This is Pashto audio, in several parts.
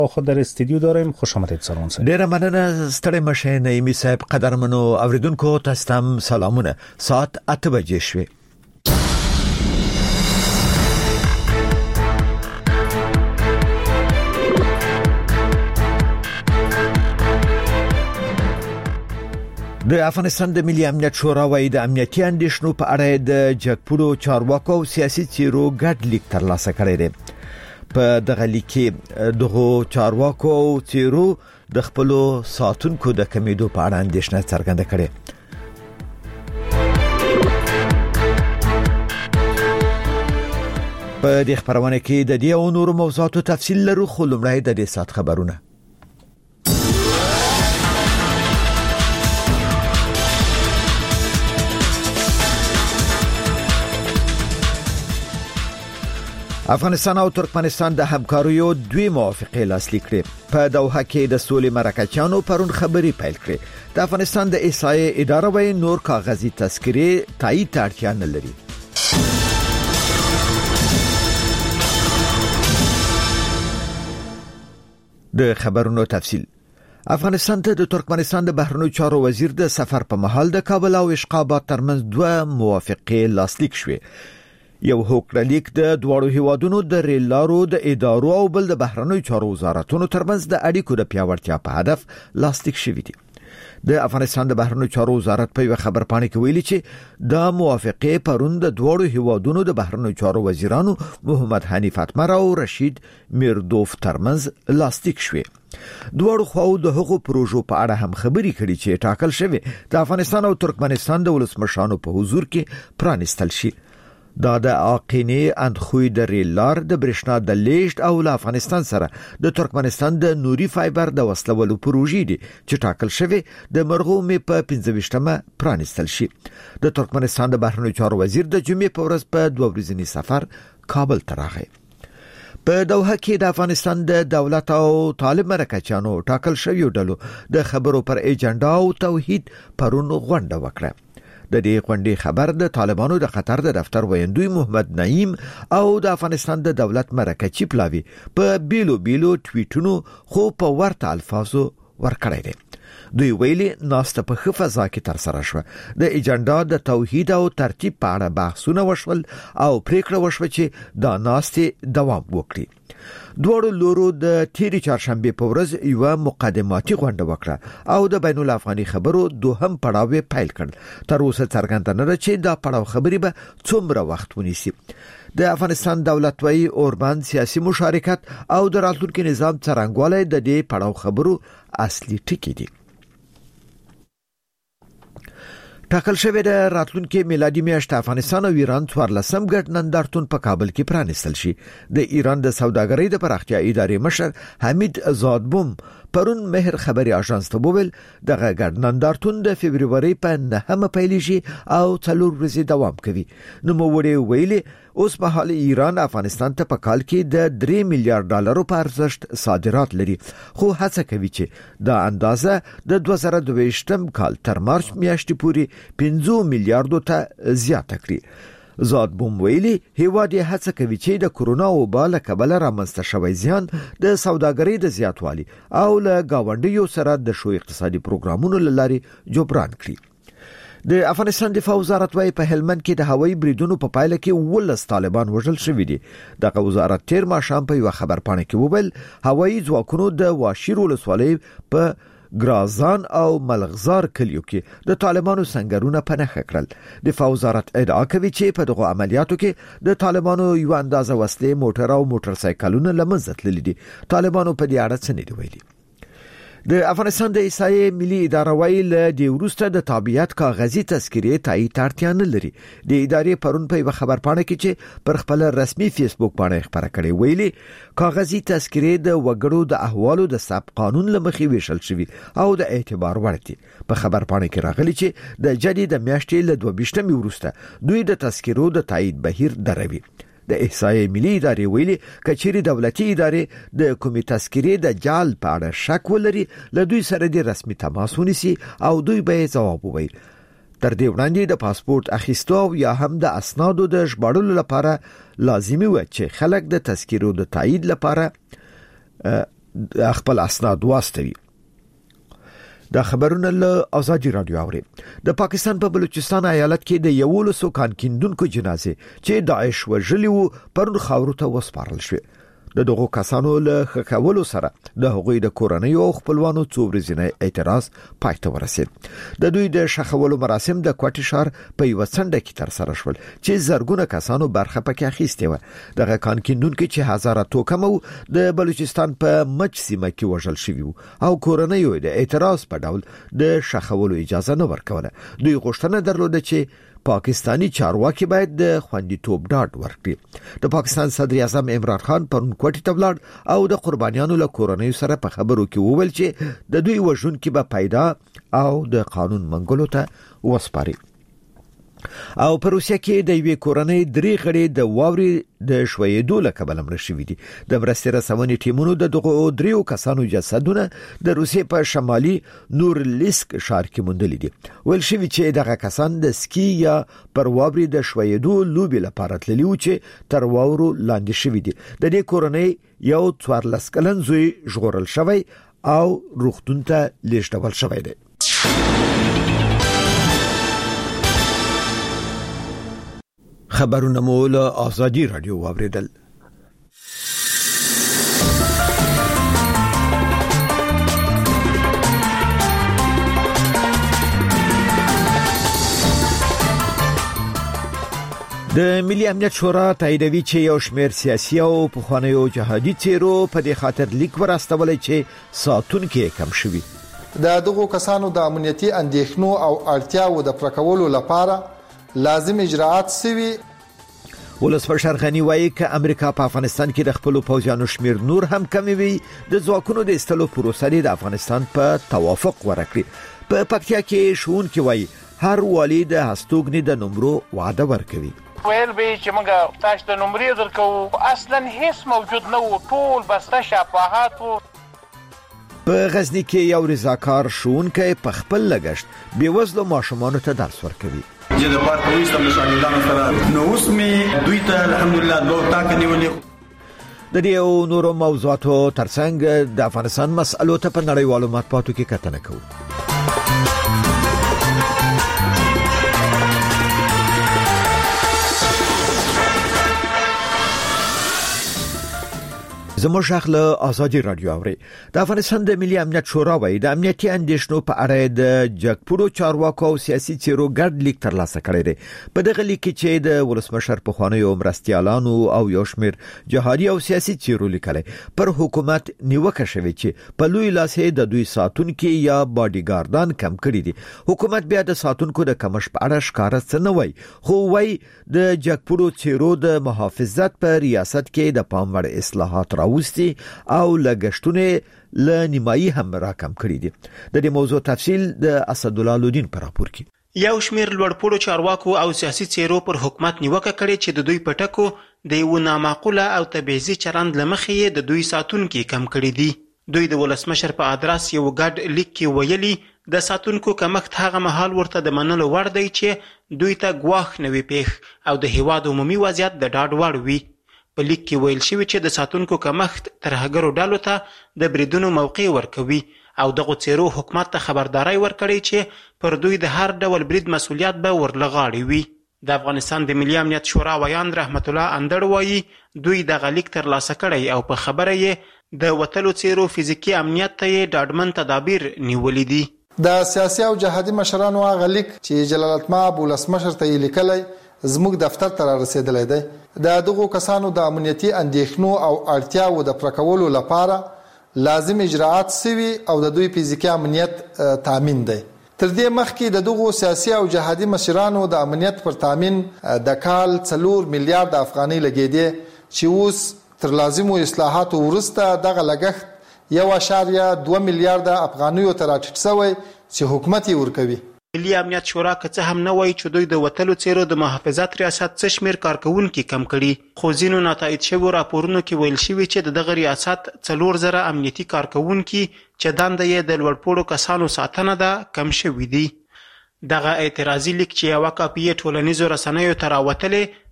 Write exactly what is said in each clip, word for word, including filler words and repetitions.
خود در استودیو داریم. خوش آمدید سلام صاحب. ډیره مننه ستړي مشه نعیمي صاحب. قدرمنو اوریدونکو تاسو ته سلامونه. ساعت اته بجې شوې. د افغانستان د ملي امنیت شورا وايي د امنیتي اندېښنو په اړه د جګپوړو چارواکو او سیاسي څیرو ګډ لیک ترلاسه کړی دی. په دغه لیک کې دغه چارواکو او څیرو د خپلو ساتونکو د کمیدو په اړه اندېښنه څرګنده کړې. په دې خبرونه کې د دې او نورو موضوعاتو تفصیل لرو، خو لومړی د دې سات خبرونه. افغانستان او ترکمنستان د همکاریو دوی موافقې لاسلیک کړې. په دوحه کې د سولې مرکچیانو پرون خبري پیل کړې. د افغانستان د ایسای اداره وایي نور کاغذي تذکرې تایید ته اړتیا نه لري. د خبرونو تفصیل. افغانستان ته د ترکمنستان د بهرنیو چارو وزیر د سفر په مهال د کابل او اشقابات ترمنځ دوه موافقې لاسلیک شوې. یو هوکړلیک د دوړو هیوادونو د ریل لارو د ادارو او بل د بهرنیو چارو وزارتونو ترمنځ د اړیکو د پیاوړتیا په هدف لاسلیک شوی دی. د افغانستان د بهرنیو چارو وزارت په خبر پاڼه کې ویلي چې دا موافقه پرون د دوړو هیوادونو د بهرنیو چارو وزیرانو محمد حنیف اتمر او رشید میردوف ترمنځ لاسلیک شوی. دوړو خو د هغو پروژو په اړه هم خبري کړي چې ټاکل شوی د افغانستان او ترکمنستان د ولسمشرانو په حضور کې پرانستل شي. دا د اقینه اندخوی د ریل لار د برښنا د لیږد او له افغانستان سره د ترکمنستان د نوري فایبر د وصلولو پروژې دي چې ټاکل شوی د مرغومې په پنځه ویشتمه پرانستل شي. د ترکمنستان د بهرنیو چارو وزیر د جمعې په ورځ په دوه ورځنی سفر کابل ته راغی. په دوحه کې د افغانستان د دولت او طالب مرکچیانو ټاکل شوی ډلو د خبرو پر ایجنډا او توحید پرون غونډه وکړه. د دې غونډې خبر د طالبانو د قطر د دفتر ویندوی محمد نعیم او د افغانستان د دولت مرکچی پلاوی په بیلو بیلو ټویټونو خو په ورته الفاظو ورکړی دی. دوی ویلي ناسته په ښه فضا کې تر سره شوه. د ایجنډا د توحید او ترتیب په اړه بحثونه وشول او پریکړه وشوه چې دا ناسته دوام وکړي. دوړو لورو د تیری چهارشنبه په ورځ یو مقدماتي غونډه وکړه او د بین الافغاني خبرو دوهم پړاو پیل کړ. تر اوسه څرګنده نه ده چې دا پړاو خبري به څومره وخت ونیسي. د افغانستان دولت وايي اوربند سیاسي مشارکت او د راتلونکي نظام څرنګوالی د دې پړاو خبرو اصلي ټکی دي. ټاکل شوی د راتلونکي میلادي میاشت افغانستان او ایران څوارلسم ګډ نندارتون په کابل کې پرانستل شي. د ایران د سوداګرۍ د پراختیا ادارې مشر حمید زادبوم پرون مهر خبري اژانس ته وویل دغه ګډ نندارتون د فبرवरी په نهمه پیلېږي او څلور ورځې دوام کوي. نو موړي ویلي اوس په حال ایران افغانستان ته په کال کې د درې میلیارډ ډالرو په ارزښت صادرات لري، خو هڅه کوي چې دا اندازه د دوه زره دویشتم کال تر مارچ میاشتې پورې پنځه میلیارډو ته زیاته کړي. زادبوم ویلي هیواد یې هڅه کوي چې د کورونا وبا له کبله رامنځته شوی زیان د سوداګرۍ د زیاتوالي او له گاونډیو سره د شو اقتصادي پروګرامونو لاري جبران کړي. د افغانستان دفاع وزارت وايي په هلمند کې د هوایي بریدونو په پایله کې ولس طالبان وژل شوي دي. دغه وزارت تیر ماښام په یو خبر پاڼه کې وویل هوایي ځواکونو د واشیر ولسوالۍ په ګرازان او ملغزار کلیو کې د طالبانو سنگرونه پنهخه کړل. دفاع وزارت ادعا کوي چې په دغه عملیاتو کې د طالبانو یو اندازه وسلې، موټر او موټر سایکلونه لمنځه تللي دي. طالبانو په دې اړه څه نه دی ویلي. د افغانستان د ایسای ملي اداره وايي له دې وروسته د تابعیت کاغذي تذکرې تایید اړتیا نه لري. د ادارې پرون په یو خبر پاڼه کې چې پر خپل رسمي فیسبوک باندې خبره کړې ویلي کاغذي تذکرې د وګړو د احوالو د ثبت قانون لمخې ویشل شوی او د اعتبار وړ دي. په خبر پاڼه کې راغلي چې د جدي د میاشتې له دوه ویشتمې وروسته دوی د تذکرو د تایید بهیر دروي. د احصایې ملي ادارې ویلي کچېری دولتي ادارې د کومې تذکرې د جال په اړه شک ولري له دوی سره د رسمي تماس ونیسي او دوی به ځواب ووایي. تر دې وړاندې د پاسپورت اخیستو یا هم د اسنادو د ژباړلو لپاره لازمي و چې خلک د تذکرو د تایید لپاره خپل اسناد واستوي. دا خبرونه له آزادی رادیو اوري. د پاکستان په بلوچستان ایالت کې د یولسو کان کیندونکو جنازې چې داعش وژلي وو پرون خاورو ته وسپارل شوې. د دغو کسانو له خکولو سره د هغوی د کورنۍ او خپلوانو څو ورځې اعتراض پای ته ورسید. د دوی د شخولو مراسم د کوټي شهر په یو څنډه کې تر سره شول چې زرګونه کسانو برخه پکې اخیستې و. دغه کان کیندونکو چې هزاره توکمو د بلوچستان په مچ سیمه کې وژل شوی وو او کورنۍ د اعتراض په ډول د شخولو اجازه نه ورکوله. دوی غوښتنه درلوده چې پاکستانی چارواکي باید د خوندیتوب ډاډ ورکړي. د پاکستان صدر اعظم عمران خان پرون کوټي ته ولاړ او د قربانیانو له کورنۍ سره په خبرو کې وویل چې د دوی وژونکي به پیدا او د قانون منګولو ته وسپاري. او په روسیه کې د یوې کورنۍ درې غړي د واوري د شویېدو له کبله مړه شوي دي. د مرستې رسونې ټیمونو د دغو دریو کسانو جسدونه د روسیې په شمالي نورلیسک ښار کې موندلي دي. ویل شوي چې دغه کسان د سکی یا پر واوري د شویېدو لوبې لپاره تللي وو چې تر واورو لاندې شوي دي. د دې کورنۍ یو څوارلس کلن زوی ژغورل شوی او روغتون ته لیږدول شوی دی. خبرونه مو له آزادی رادیو واوریدل. د ملي امنیت شورا تاییدوي چې یو شمېر سیاسي او پخوانیو جهادي څیرو په دې خاطر لیک ورستولای چې ساتونکي کم شوي. د دغو کسانو د امنیتي اندېښنو او اړتیاو د پرکولو لپاره لازم اجراءات سوي. ولسمشر غنی وایي چې امریکا په افغانستان کې د خپل پوځیانو شمیر نور هم کمی وي د ځواکونو د استلو پروسه د افغانستان په توافق ورکړي. په پکتیا کې شون کې وایي هر والی د هستوګنې د نمبرو وعده ورکوي. ویل به چې موږ تاسو د نمبرې درکو اصلا هیڅ موجود نه و، ټول بس شفاهات وو. په غزنی کې یو رضاکار ښوونکی په خپل لګښت بېوزلو ماشومانو ته درس ورکوي. چې د پاره کویستم د شاګردانو سره نو اوس می دوی ته الحمدلله دوه تاک نیولې. د دې او نورو موضوعاتو ترڅنګ د افغانستان مسألو ته په نړیوالو مطبوعاتو کې کتنه کوو. زموږ شغله آزادی رادیو اوري. د افغانستان د ملي امنیت شورا وایي د امنیتي اندېښنو په اړه د جګپورو چارواکو او سیاسي څیرو ګډ لیک ترلاسه کړی دی. په دغه لیک کې چې د ولسمشر پخوانیو مرستیالانو او یو شمېر جهادي او سیاسي څیرو لیکلي پر حکومت نیوکه شوې چې په لوی لاس د دوی ساتونکو یا باډي ګاردان کم کړی دي. حکومت بیا د ساتونکو د کمش په اړه ښکارا څه نه وایي، خو وایي د جګپورو څیرو د محافظت په ریاست کې د پام وړ اصلاحات راوستي او لګښتونه ل نیمایي هم راکم کړی دي. د دې موضوع تفصیل د اسدالله لودین پر راپور کې. یو شمېر لوړپوړو چارواکو او سیاسي څیرو پر حکومت نیوکه کړې چې د دوی په ټکو د یو نامعقوله او تبعیضي چلند له مخې د دوی ساتونکي کم کړي دي. دوی د ولسمشر په ادرس یو ګډ لیک کې ویلي د ساتونکو کمښت هغه مهال ورته د منلو وړ دی چې دوی ته ګواښ نه وي پیښ او د هیواد عمومي وضعیت د ډاډ وړ وي. په لیک کې ویل شوی چې د ساتونکو کمښت ترهګرو ډلو ته د بریدونو موقع ورکوي او دغه څیرو حکومت ته خبرداري ورکړي چې پر دوی د هر ډول برید مسؤلیت به ورلغاړي وي. د افغانستان د ملي امنیت شورا ویان رحمت الله اندړ وایي دوی دغه لیک ترلاسه کړی او په خبره یې د وتلو څیرو فزیکي امنیت ته یې ډاډمن تدابیر نیولي دي. د سیاسي او جهادي مشرانو هغه لیک چې جلالتمآب ولسمشر ته یې لیکلی زموږ دفتر ته رسیدلی دی. د دغو کسانو د امنیتي اندېښنو او اړتیاو د پرکولو لپاره لازم اجراءات سوي او د دوی فزیکي امنیت تامین دی. تر دې مخکې د دغو سیاسي او جهادي مشرانو د امنیت پر تامین د کال څلور میلیارډ افغانۍ لګېدې چې اوس تر لازمو اصلاحاتو وروسته دغه لګښت یو اعشاریه دوه میلیارډ افغانیو ته راټیټ شوی چې حکومت یې ورکوي. ملي امنیت شورا که څه هم نه وایي چې دوی د وتلو څیرو د محافظت ریاست څه شمېر کارکوونکي کم کړي، خو ځینو ناتایید شویو راپورونو کې ویل شوي چې د دغه ریاست څلور زره امنیتي کارکوونکي چې دنده یې د لوړپوړو کسانو ساتنه ده کم شوي دي. دغه اعتراضي لیک چې یوه کاپي یې ټولنیزو رسنیو ته راوتلې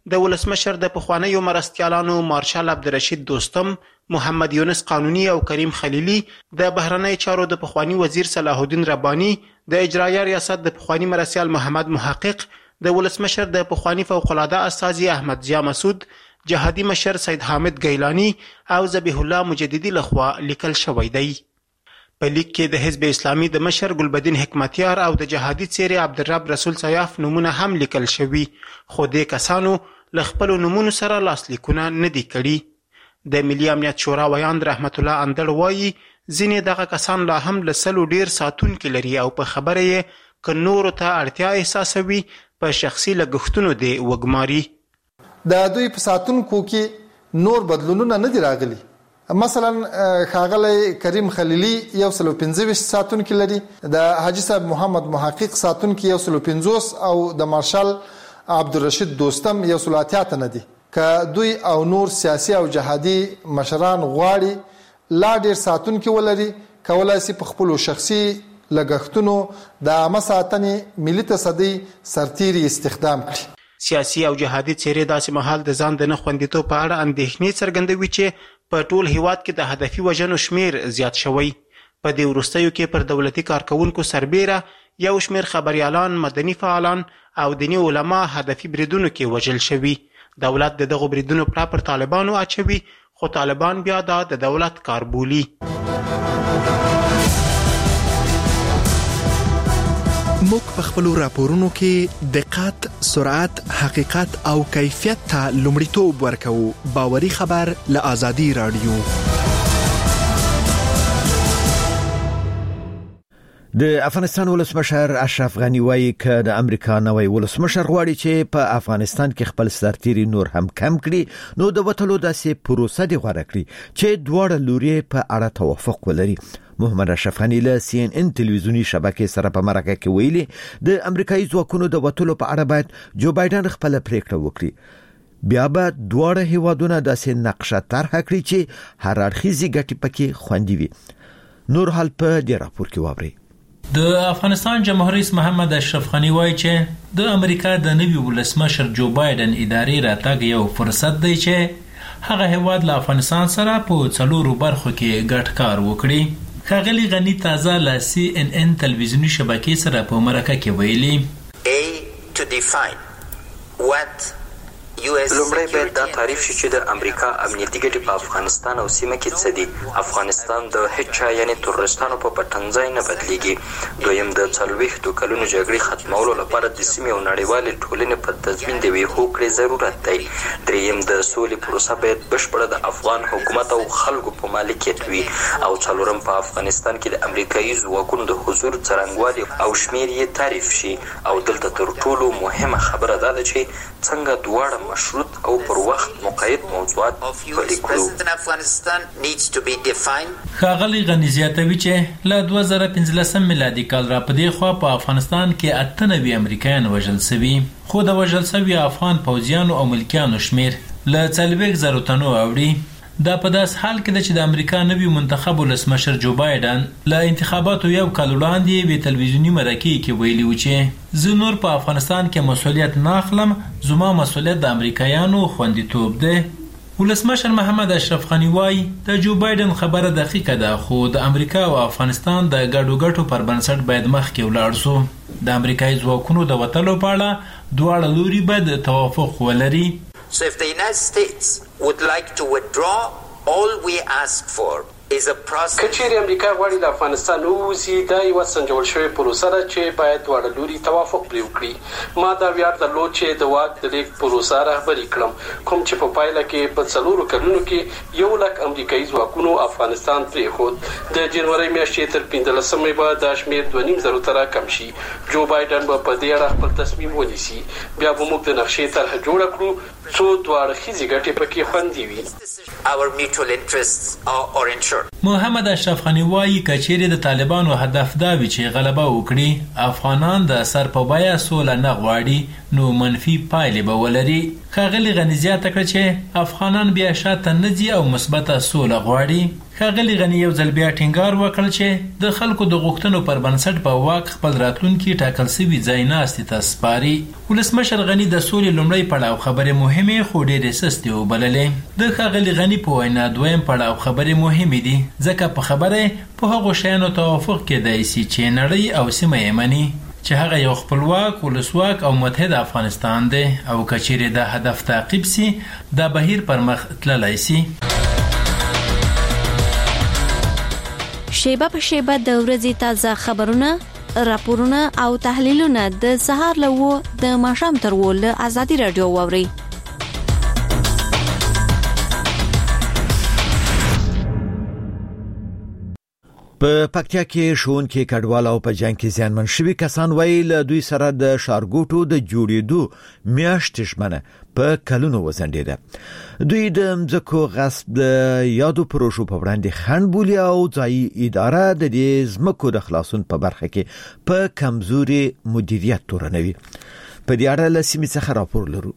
د ولسمشر د پخوانیو مرستیالانو مارشال عبدالرشید دوستم، محمد یونس قانوني او کریم خلیلی، د بهرنی چارو د پخوانی وزیر صلاح الدین ربانی، د اجرایه ریاست د پخوانی مرستیال محمد محقق، د ولسمشر د پخوانی فوق العاده استازي احمد ضیا مسعود، جهادي مشر سید حامد گیلانی او ذبیح الله مجددي لخوا لیکل شوی دی. په لیک کې د حزب اسلامي د مشر ګلبدین حکمتیار او د جهادي څیرې عبدالرب رسول سیاف نومونه هم لیکل شوي، خو دې کسانو له خپلو نومونو سره لاسلیکونه نه دي کړي. د ملي امنیت شورا ویاند رحمت الله اندړ وایي ځینې دغه کسان لا هم له سلو ډیر ساتونکي لري او په خبره یې که نورو ته اړتیا احساسوي په شخصي لګښتونو دې وګماري. د دوی په ساتونکو کې نور بدلونونه نه دي راغلي. مثلا ښاغلی کریم خلیلی یو سلو پنځه ویشت ساتونکي لري، د حاجي صاحب محمد محقق ساتونکي یو سلو پنځوس او د مارشال عبدالرشید دوستم یو سلو اتیا تنه دي. که دوی او نور سیاسي او جهادي مشران غواړي لا ډیر ساتونکي ولري، کولای شي په خپلو شخصي لګښتونو د عامه ساتنې ملي تصدي سرتیري استخدام کړي. سیاسي او جهادي څیرې داسې مهال د ځان د نه خوندیتوب په اړه اندېښنې څرګندوي چې په ټول هیواد کې د هدفي وژنو شمیر زیات شوی. په دې وروستیو کې پر دولتي کارکونکو سربیره یو شمیر خبریالان، مدني فعالان او دیني علما هدفي بریدونو کې وژل شوي. دولت د دغو بریدونو پړه پر طالبانو اچوي، خو طالبان بیا دا د دولت کار بولي. موږ په خپلو راپورونو کې دقت، سرعت، حقیقت او کیفیت ته لومړیتوب ورکوو. باوري خبر له آزادي رادیو. د افغانستان ولسمشر اشرف غنی وایي چې د امریکا نوی ولسمشر غواړي چې په افغانستان کې خپل سرتیري نور هم کم کړي، نو د وټلو داسې پروسه دی غوړه کړي چې دواړه لوري په اړه توافق ولري. محمد اشرف غنی له سی ان ان تلویزیونی شبکې سره په مرکه کې ویلي د امریکایي ځواکونو د وټلو په اړه باید جو بایدن خپل پریکړه وکړي، بیا به دواړه هیوادونه داسې نقشه طرحه کړي چې هر اړخیزې ګټې پکې خوندي وي. نور حال په دې راپور کې واورئ. د افغانستان جمهور رئیس محمد اشرف غنی وایي چې د امریکا د نوي ولسمشر جو بایدن ادارې راتګ یو فرصت دی چې هغه هیواد له افغانستان سره په څلورو برخو کې ګډ کار وکړي. ښاغلي غنی تازه له سی ان ان تلویزیونی شبکې سره په مرکه کې ویلي A to define what لومړی باید دا تعریف شي چې د امریکا امنیتي ګټې په افغانستان او سیمه کې څه دي. افغانستان د هیڅ چا یعنې تروریستانو په پټنځای نه بدلیږي. دویم د څلوېښتو کلونو جګړې ختمولو لپاره د سیمې او نړیوالې ټولنې په تضمین د یوې هوکړې ضرورت دی. دریم د سولې پروسه باید بشپړه د افغان حکومت او خلکو په مالکیت وي. او څلورم په افغانستان کې د امریکایي ځواکونو د حضور څرنګوالي او شمیر یې تعریف شي. او دلته تر ټولو مهمه خبره دا ده چې څنګه دواړه مشروط او پر وخت مقید موضوعات پلي کړو. ښاغلي غني زیاتوي چې له دوه زره پنځلسم میلادي کال را په دې خوا په افغانستان کې اته نوي امریکایان وژل شوي، خو د وژل شوي افغان پوځیانو او ملکیانو شمیر له څلوېښت زرو تنو اوړي. دا په داس حال کې ده چې د امریکا نوي منتخب ولسمشر جو بایدن له انتخاباتو یو کال وړاندې په تلویزیونی مرکې کې ویلي و چې زه نور په افغانستان کې مسؤلیت نه اخلم، زما مسؤلیت د امریکایانو خوندیتوب ده. ولسمشر محمد اشرف غنی وایي د جو بایدن خبره دقیقه ده، خو د امریکا او افغانستان د ګډو ګټو پر بنسټ باید مخکې ولاړ شو. د امریکایي ځواکونو د وټلو په اړه دواړه لوري باید توافق ولري. So if the United States would like to withdraw, all we ask for is a process. کچېرې امریکا غواړي د افغانستان ووځي، دا یوه سنجول شوې پروسه ده چې باید دواړه لوري توافق پرې وکړي. ما دا ویاړ درلود چې د واک د لیږد پروسه رهبري کړم، کوم چې په پایله کې په څلورو کلونو کې یو لک امریکایي ځواکونو افغانستان پرېښود. د جنورۍ میاشتې تر پنځلسمې به دا شمېر دوه نیم زرو ته راکم شي. جو بایدن به په دې اړه خپل تصمیم ونیسي. بیا به موږ د نقشې طرحه جوړه کړو څو دواړه ښځې ګټې پکې خوندي وي. Our mutual interests are, are ensured. محمد اشرف غنی وایي کچېرې د طالبانو هدف دا وي چې غلبه وکړي، افغانان د سر په بیه سوله نه غواړي، نو منفي پایلې به ولري. ښاغلي غني زیاته کړه چې افغانان بیا شاته نه ځي او مثبته سوله غواړي. ښاغلي غني یو ځل بیا ټینګار وکړ چې د خلکو د غوښتنو پر بنسټ په واک خپل راتلونکي ټاکل شوي ځای ناستې ته سپاري. ولسمشر غني د سولې لومړی پړاو خبرې مهمې خو ډېرې سستې وبللې. د ښاغلي غني په وینا دویم پړاو خبرې مهمې دي ځکه په خبره په هغو شیانو توافق کېدای شي چې نړۍ او سیمه یې مني چې هغه یو خپلواک ولسواک او متحد افغانستان دی او که چیرې دا هدف تعقیب سي دا بهیر پر مخ تللی سي. شیبه په شیبه د ورځې تازه خبرونه، راپورونه او تحلیلونه د سهار له وو د ماښام تر وو له ازادي رادیو واورئ. په پکتیا کې ښوونکي کډوال او په جنگ کې زیانمن شوي کسان وایي له دوی سره د ښارګوټو د جوړېدو میاشتې ژمنه په کلونو وزنډېده. دوی د مځکو غصب د یادو پروژو په وړاندې خنډ بولي او ځایي اداره د دې ځمکو د خلاصون په برخه کې په کمزوري مدیریت تورنوي. په دې اړه له سیمې څخه راپور لرو.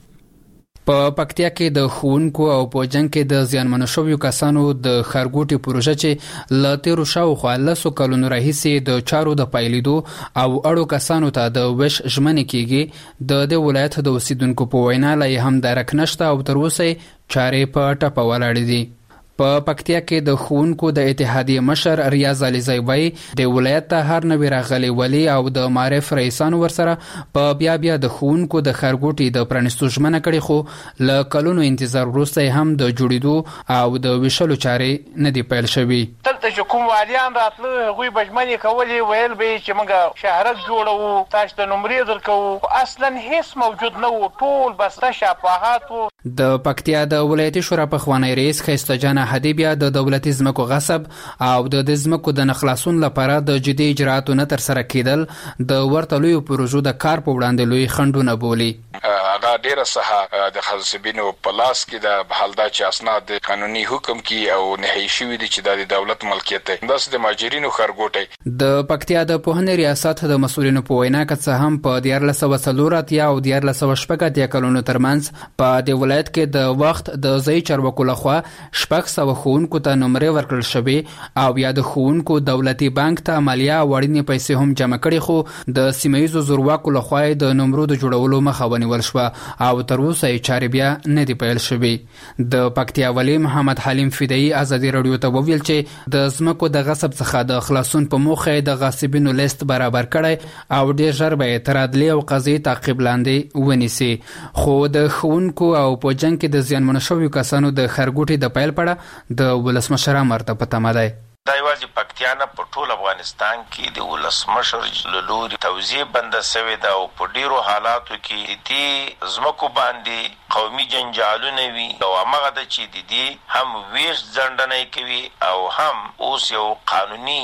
په پکتیا کې د ښوونکو او په جنگ کې د زیانمنو شویو کسانو د ښارګوټي پروژه چې له تیرو شاوخوا لسو کلونو راهیسې د چارو د پایلیدو او اړو کسانو ته د وش ژمنې کېږي، د دې ولایت د اوسیدونکو په وینا لا هم درک نشته او تر اوسه چارې په ټپه ولاړې دي. په پکتیا کې د ښوونکو د اتحادیې مشر ریاض علیزی وایي د ولایت ته هر نوی راغلی ولی او د معرف رئیسانو ورسره په بیا بیا د ښوونکو د ښارګوټي د پرانیستو ژمنه کړې، خو له کلونو انتظار وروسته هم د جوړېدو او د ویشلو چارې نه دي پیل شوي. دلته چې کوم والیان راتله هغوی به ژمنې کولې، ویل به یې چې موږ شهرک جوړوو، تاسو ته نمرې درکوو، اصلا هیڅ موجود نه و، ټول بسته شفاهات و. د پکتیا د ولایتي شورا پخوانی رئیس ښایسته جان احدي بیا د دولتي ځمکو غصب او د ځمکو د نخلاصون لپاره د جدي اجراءاتو نه ترسره کېدل د ورته لویو پروژو د کار په وړاندې لوی خنډونه بولي. هغه ډیره ساحه د خصوصیبینو په لاس کې د بحالدا چې اسناد د قانوني حکم کې او نهایی شوي دي چې د دولت ملکیت دی، داسې د ماجرینو ښارګوټی. د پکتیا د پوهنې ریاست د مسؤلینو په وینا که څه هم په دیارلس سوه څلور اتیا او دیارلس سوه شپږ اتیا کلونو ترمنځ په دې ولایت کې د وخت د ځایي چارواکو لخوا شپږ سوه ښوونکو ته نمرې ورکړل شوې او یا د ښوونکو دولتي بانک ته مالیه او اړینې پیسې هم جمع کړي، خو د سیمه ییزو زورواکو لخوا د نمرو د جوړولو مخه ونیول شوه او تر اوسه یې چارې بیا نه دي پیل شوې. د پکتیا والی محمد حلیم فدایي ازادي راډیو ته وویل چې د ځمکو د غصب څخه د خلاصون په موخه د غاصبینو لیست برابر کړی او ډېر ژر به یې تر عدلي او قضایي تعقیب لاندې ونیسي. خو د ښوونکو او په جنګ کې د زیانمنو شویو کسانو د ښارګوټي د پیل په اړه د ولسمشر امر ته په تمه دی. دا یوازې پکتیا نه په ټول افغانستان کې د ولسمشر له لوري توزیع بنده سوې ده او په ډیرو حالاتو کې د دې ځمکو باندې قومي جنجالونه وي او هماغه ده چې د دې هم ویش ځنډنې کوي او هم اوس یو قانوني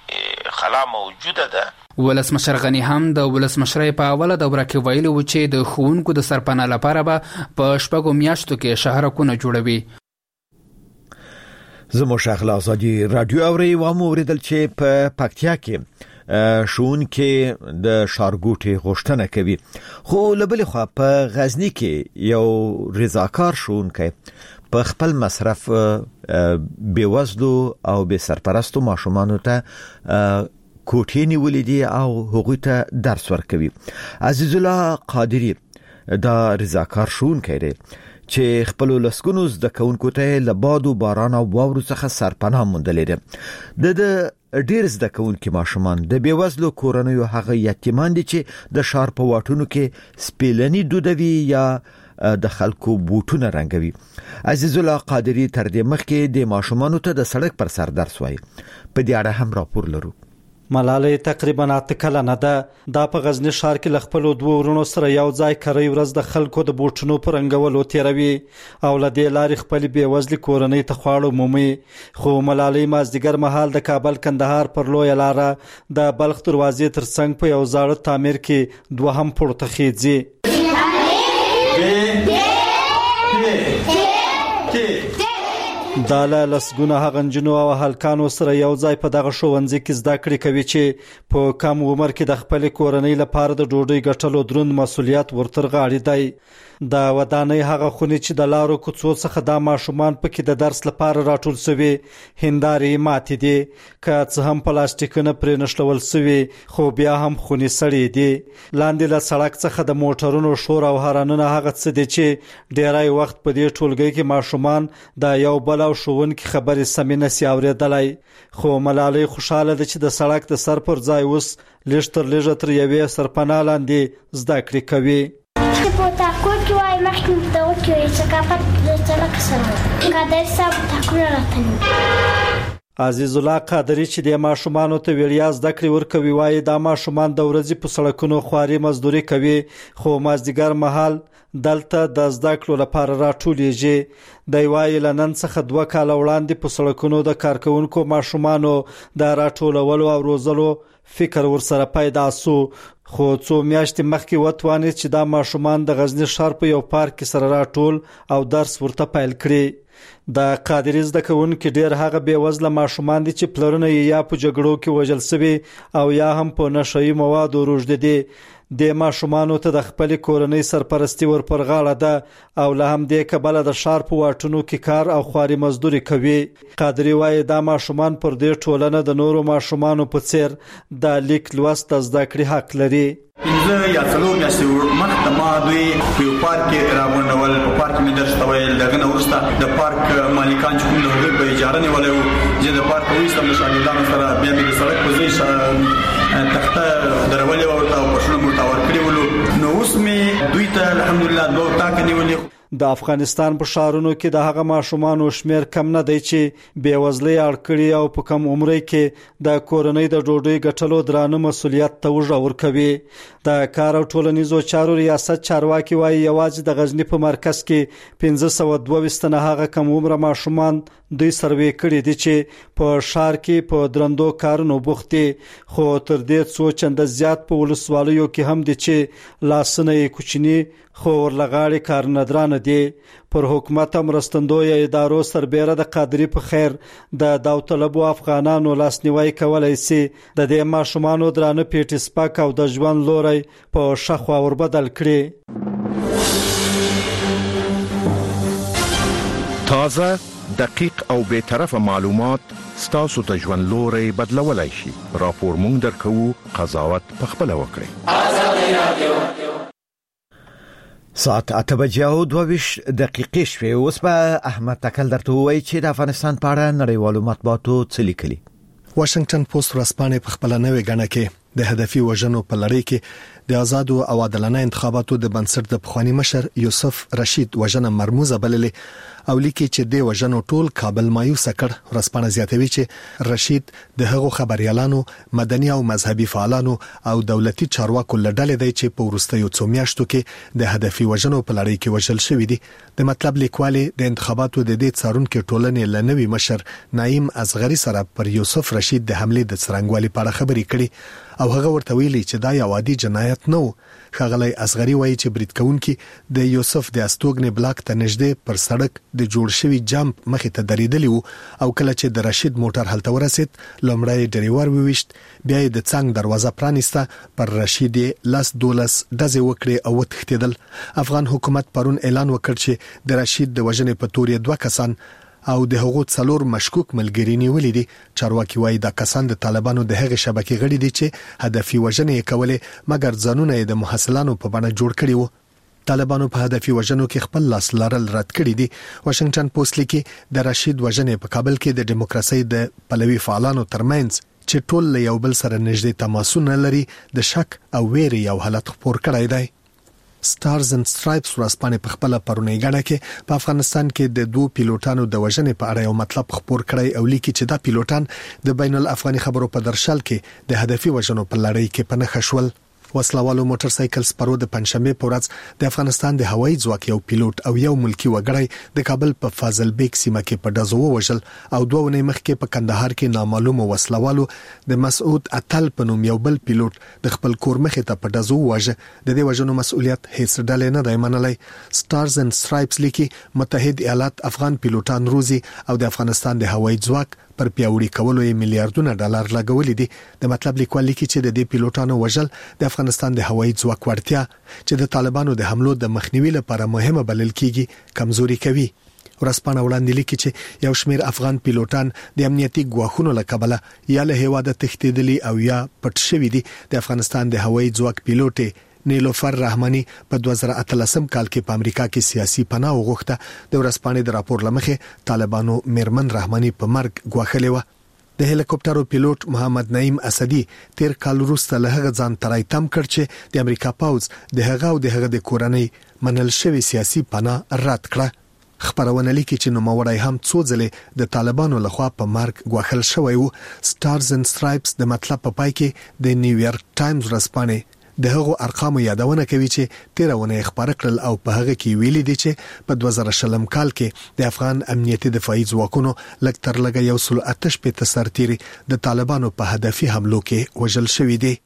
خلا موجوده ده. ولسمشر غنی هم د ولسمشرۍ په اوله دوره کې ویلي و چې د ښوونکو د سرپناه لپاره به په شپږو میاشتو کې شهرکونه جوړوي. زموږ شغله ازادي رادیو اوري و مو ورېدل چې په پکتیا کې ښوونکي د ښارګوټي غوښتنه کوي، خو له بلې خوا په غزني کې یو رضاکار ښوونکی په خپل مصرف بېوزلو او بې سرپرستو ماشومانو ته کوټې نیولې دي او هغوی ته درس ورکوي. عزیز الله قادری دا رضاکار ښوونکی دی چې خپل لسګونو زده کوونکو ته له باد او باران او واورو څخه سرپناه موندلې ده. د ډېر زده کوونکي ماشومان د بېوزلو کورنیو هغه یتیمان دي چې د ښار په واټونو کې سپېلني دودوي یا د خلکو بوټونه رنګوي. عزیز الله قادری تر دې مخکې د ماشومانو ته د سړک پر سر درس وایي. په دې اړه هم راپور لرو. ملالۍ تقریبا اته کلنه ده. دا په غزنی ښار کې له خپلو دوه ورونو سره یو ځای کرۍ ورځ د خلکو د بوټونو په رنګولو تیروي او له دې لارې خپلې بېوزلې کورنۍ ته خواړه مومي. خو ملالۍ مازدیګر مهال د کابل کندهار پر لویه لاره د بلخ دروازې تر څنګ په یو زاړه تعمیر کې دوهم پوړ ته خېځي. دا له لسګونه هغه نجونو او هلکانو سره یو ځای په دغه ښوونځي کې زده کړې کوي چې په کم عمر کې د خپل کورنۍ لپاره د ډوډۍ ګټلو دروند مسؤلیت ورتر غاړي دی دا ودانۍ هغه خونې چې د لارو کوڅو څخه د ماشومان پکې د درس لپاره راټول شوي هندارې ماتې دي که څه هم پلاستیکونه پرې نښلول شوي خو بیا هم خونې سړې دي لاندې له سړک څخه د موټرونو شور او هارنونه هغه څه دي چې ډیری وخت په دې ټولګي کې ماشومان د یو بل او ښوونکي خبرې سمې نشي اورېدلی خو ملالۍ خوشحاله ده چې د سړک د سر پر ځای اوس لږ تر لږه تر یوې سرپناه لاندې زده کړې کوي په تاکور کې وایي مخکې مو ته وکړئ ثقافت د سړک سره قادر صاحب تاکونه راته عزیز الله قادری چې د ماشومانو ته وړیا زده کړې ورکوي وایي دا ماشومان د ورځې په سړکونو خواري مزدوري کوي خو مازدیګر مهال دلته د زده کړو لپاره راټولیږي دی وایي له نن څخه دوه کاله وړاندې په سړکونو د کارکونکو ماشومانو د راټولولو او روزلو فکر ورسره پیدا سو خو څو میاشتې مخکې وتوانید چې دا ماشومان د غزنی ښار په یو پارک کې سره راټول او درس ورته پیل کړي د قادری زده کوونکي ډیر هغه بې وزله ماشومان دي چې پلرونه یې یا په جګړو کې وژل شوي او یا هم په نشهیي موادو روږدي دي د ماشومانو ته د خپل کورنۍ سرپرستی ور پر غاړه ده او له هم دې کبله د ښار په واټونو کې کار او خواري مزدوري کوي قادری وایي دا ماشومان پر دې ټولنه د نورو ماشومانو په څیر د لیک لوست زده کړې حق لري پنځه یا څلور میاشتې مخکې ما دوی په یو پارک کې راغونډول په پارک کې مې درس ته ویل دغه نه وروسته د پارک مالکان چې کوم د هغوی په اجاره نیولی وو چې د پارک وایستم د شاګردانو سره بیا مې د سړک په ځای تخته درولې وه ورته او پشونه مې ورته ورکړي ولو نو اوس مې دوی ته الحمدلله دوه ټاکه نیولې د افغانستان په ښارونو کې د هغه ماشومانو شمیر کم نه دی چې بې وزلۍ اړ کړي او په کم عمر کې د کورنۍ د ډوډۍ ګټلو درانه مسؤلیت ته وژه ورکوي د کار او ټولنیزو چارو ریاست چارواکي وایي یوازې د غزنی په مرکز کې پنځه سوه دوه ویشت تنه هغه کم عمره ماشومان دوی سروې کړي دي چې په ښار کې په درندو کارونو بوخت دي خو تر دې څو چنده زیات په ولسوالیو کې هم دي چې لاسونه یې کوچني خو ورلغاړي کارونه درانه دي پر حکومت مرستندوی ادارو سربېره د قادری په خیر د داوطلبو افغانانو لاسنیوي کولای شي د دې ماشومانو درانه پیټ سپک او د ژوند لوري په شخوا ور بدل کړي تازه دقیق او به طرفه معلومات ستاسو ته ژوند لوري بدلولای شي راپور مونږ درکو قضاوت په خپل وکړي آزادي رادیو ساعت اته بجې او دوه ویشت دقیقې شوې اوس به احمد تکل درته وایي چې د افغانستان په اړه نړیوالو مطبوعاتو څه لیکلي واشنگټن پوسټ ورځپاڼه په خپل نوې غاڼه کې د هدفي وژنو په لړۍ کې د آزادو او عادلانه انتخاباتو د بنسټ د پخوانی مشر یوسف رشید وژنه مرموزه بللې او لیکي چې د وژنو ټول کابل مایوس کړ ورځپاڼه زیاتوي چې رشید د هغو خبريالانو مدني او مذهبي فعالانو او دولتي چارواکو لړل دی چې په ورستیو څو میاشتو کې د هدفي وژنو په لړۍ کې وژل شوی دي د مطلب لیکوالي د انتخاباتو د دې څارونکو ټولنې لنوي مشر نعیم اصغری سره پر یوسف رشید د حمله د څرنګوالي په اړه خبرې کړي او هغه ورته ویلي چې دا یو عادي جنایت نه و خغلی اصغری وایي چې برید کوونکي د یوسف د استوګنې بلاک ته نږدې پر سړک د جوړ شوی جمپ مخې ته درېدلی وو او کله چې د رشید موټر هلته ورسید لومړی ډریور وویشت بیا یې د څنګ دروازه پرانیسته پر رشید لاس دولس دزې وکړي او وتښتیدل افغان حکومت پرون اعلان وکړ چې د رشید د وژنې په تورې دوه کسان او د هغو څلور مشکوک ملګری نیولې دي چارواکي وایي دا کسان د طالبانو د هغې شبکې غړي دي چې هدفي وژنې کولې مګر ځانونه یې د محصلانو په بڼه جوړ کړي وو طالبانو په هدفي وژنو کې خپل لاس لرل رد کړی دي واشنگټن پوسټ لیکي د رشید وژنې په کابل کې د دیموکراسي د پلوي فعالانو ترمنځ چې ټول له یو بل سره نږدې تماسونه لري د شک او ویرې یو حالت خپور کړی دی سټارز اند سټرایپس ورځپاڼه په خپل پرونی غاڼه کې په افغانستان کې د دوه پیلوټانو د وژنې په اړه یو مطلب خپور کړی او لیکي چې دا پیلوټان د بین الافغاني خبرو په درشل کې د هدفي وژنو په لړۍ کې پنه خښول وسلوالو موټر سایکل سپرو د پنځمه په ورځ د افغانستان د هوایي ځواک یو پیلوټ او یو ملکی وګړی د کابل په فاضل بیگ سیمه کې په دزو وژل او دوه ونې مخکې په کندهار کې نامعلومه وسلوالو د مسعود اتل په نوم یو بل پیلوټ د خپل کور مخې ته په دزو وژه د دې وژنو مسؤلیت هیڅ ډلې نه دی منلی. سټارز اند سټرایپس لیکي متحد ایالات افغان پیلوټان روزي او د افغانستان د هوایي ځواک پر پیاوړي کولو یې میلیارډونه ډالر لګولې دي. د مطلب لیکوال لیکي چې د دې پیلوټانو وژل د افغانستان د هوایي ځواک وړتیا چې د طالبانو د حملو د مخنیوي لپاره مهمه بلل کیږي کمزوري کوي. ورسپانه وړاندې لیکي چې یو شمېر افغان پیلوټان د امنیتي ګواښونو له کبله یا له هیواده تښتېدلي او یا پټ شوي دي. د افغانستان د هوایي ځواک پیلوټ نیلوفر رحماني په دوه زره اتلسم کال کې په امریکا کې سیاسي پناه وغوښته. د ورسپانې د راپور لمخې طالبانو میرمن رحماني په مرګ ګواښلې و. د هلیکوپټرو پیلوټ محمد نعیم اسدي تیر کال وروسته له هغه ځان ترای تم کړ چې د امریکا پاوز د هغه او د هغه د کورنۍ منل شوی سیاسي پناه رد کړه. خبرونه لیکي چې نوموړی هم څو ځله د طالبانو لخوا په مرګ ګواښل شوی و. سټارز اند سټرایپس د مطلب په پای کې د نیویارک ټایمز ورسپانې د هغو ارقامو یادونه کوي چې تیرونه خبر کړل او په هغه کې ویلي دي چې په دوه زره شلم کال کې د افغان امنیتي دفاعي ځواکونو لږ تر لږه یو سل اتش په تسرتيري د طالبانو په هدفي حملو کې وژل شوی دي.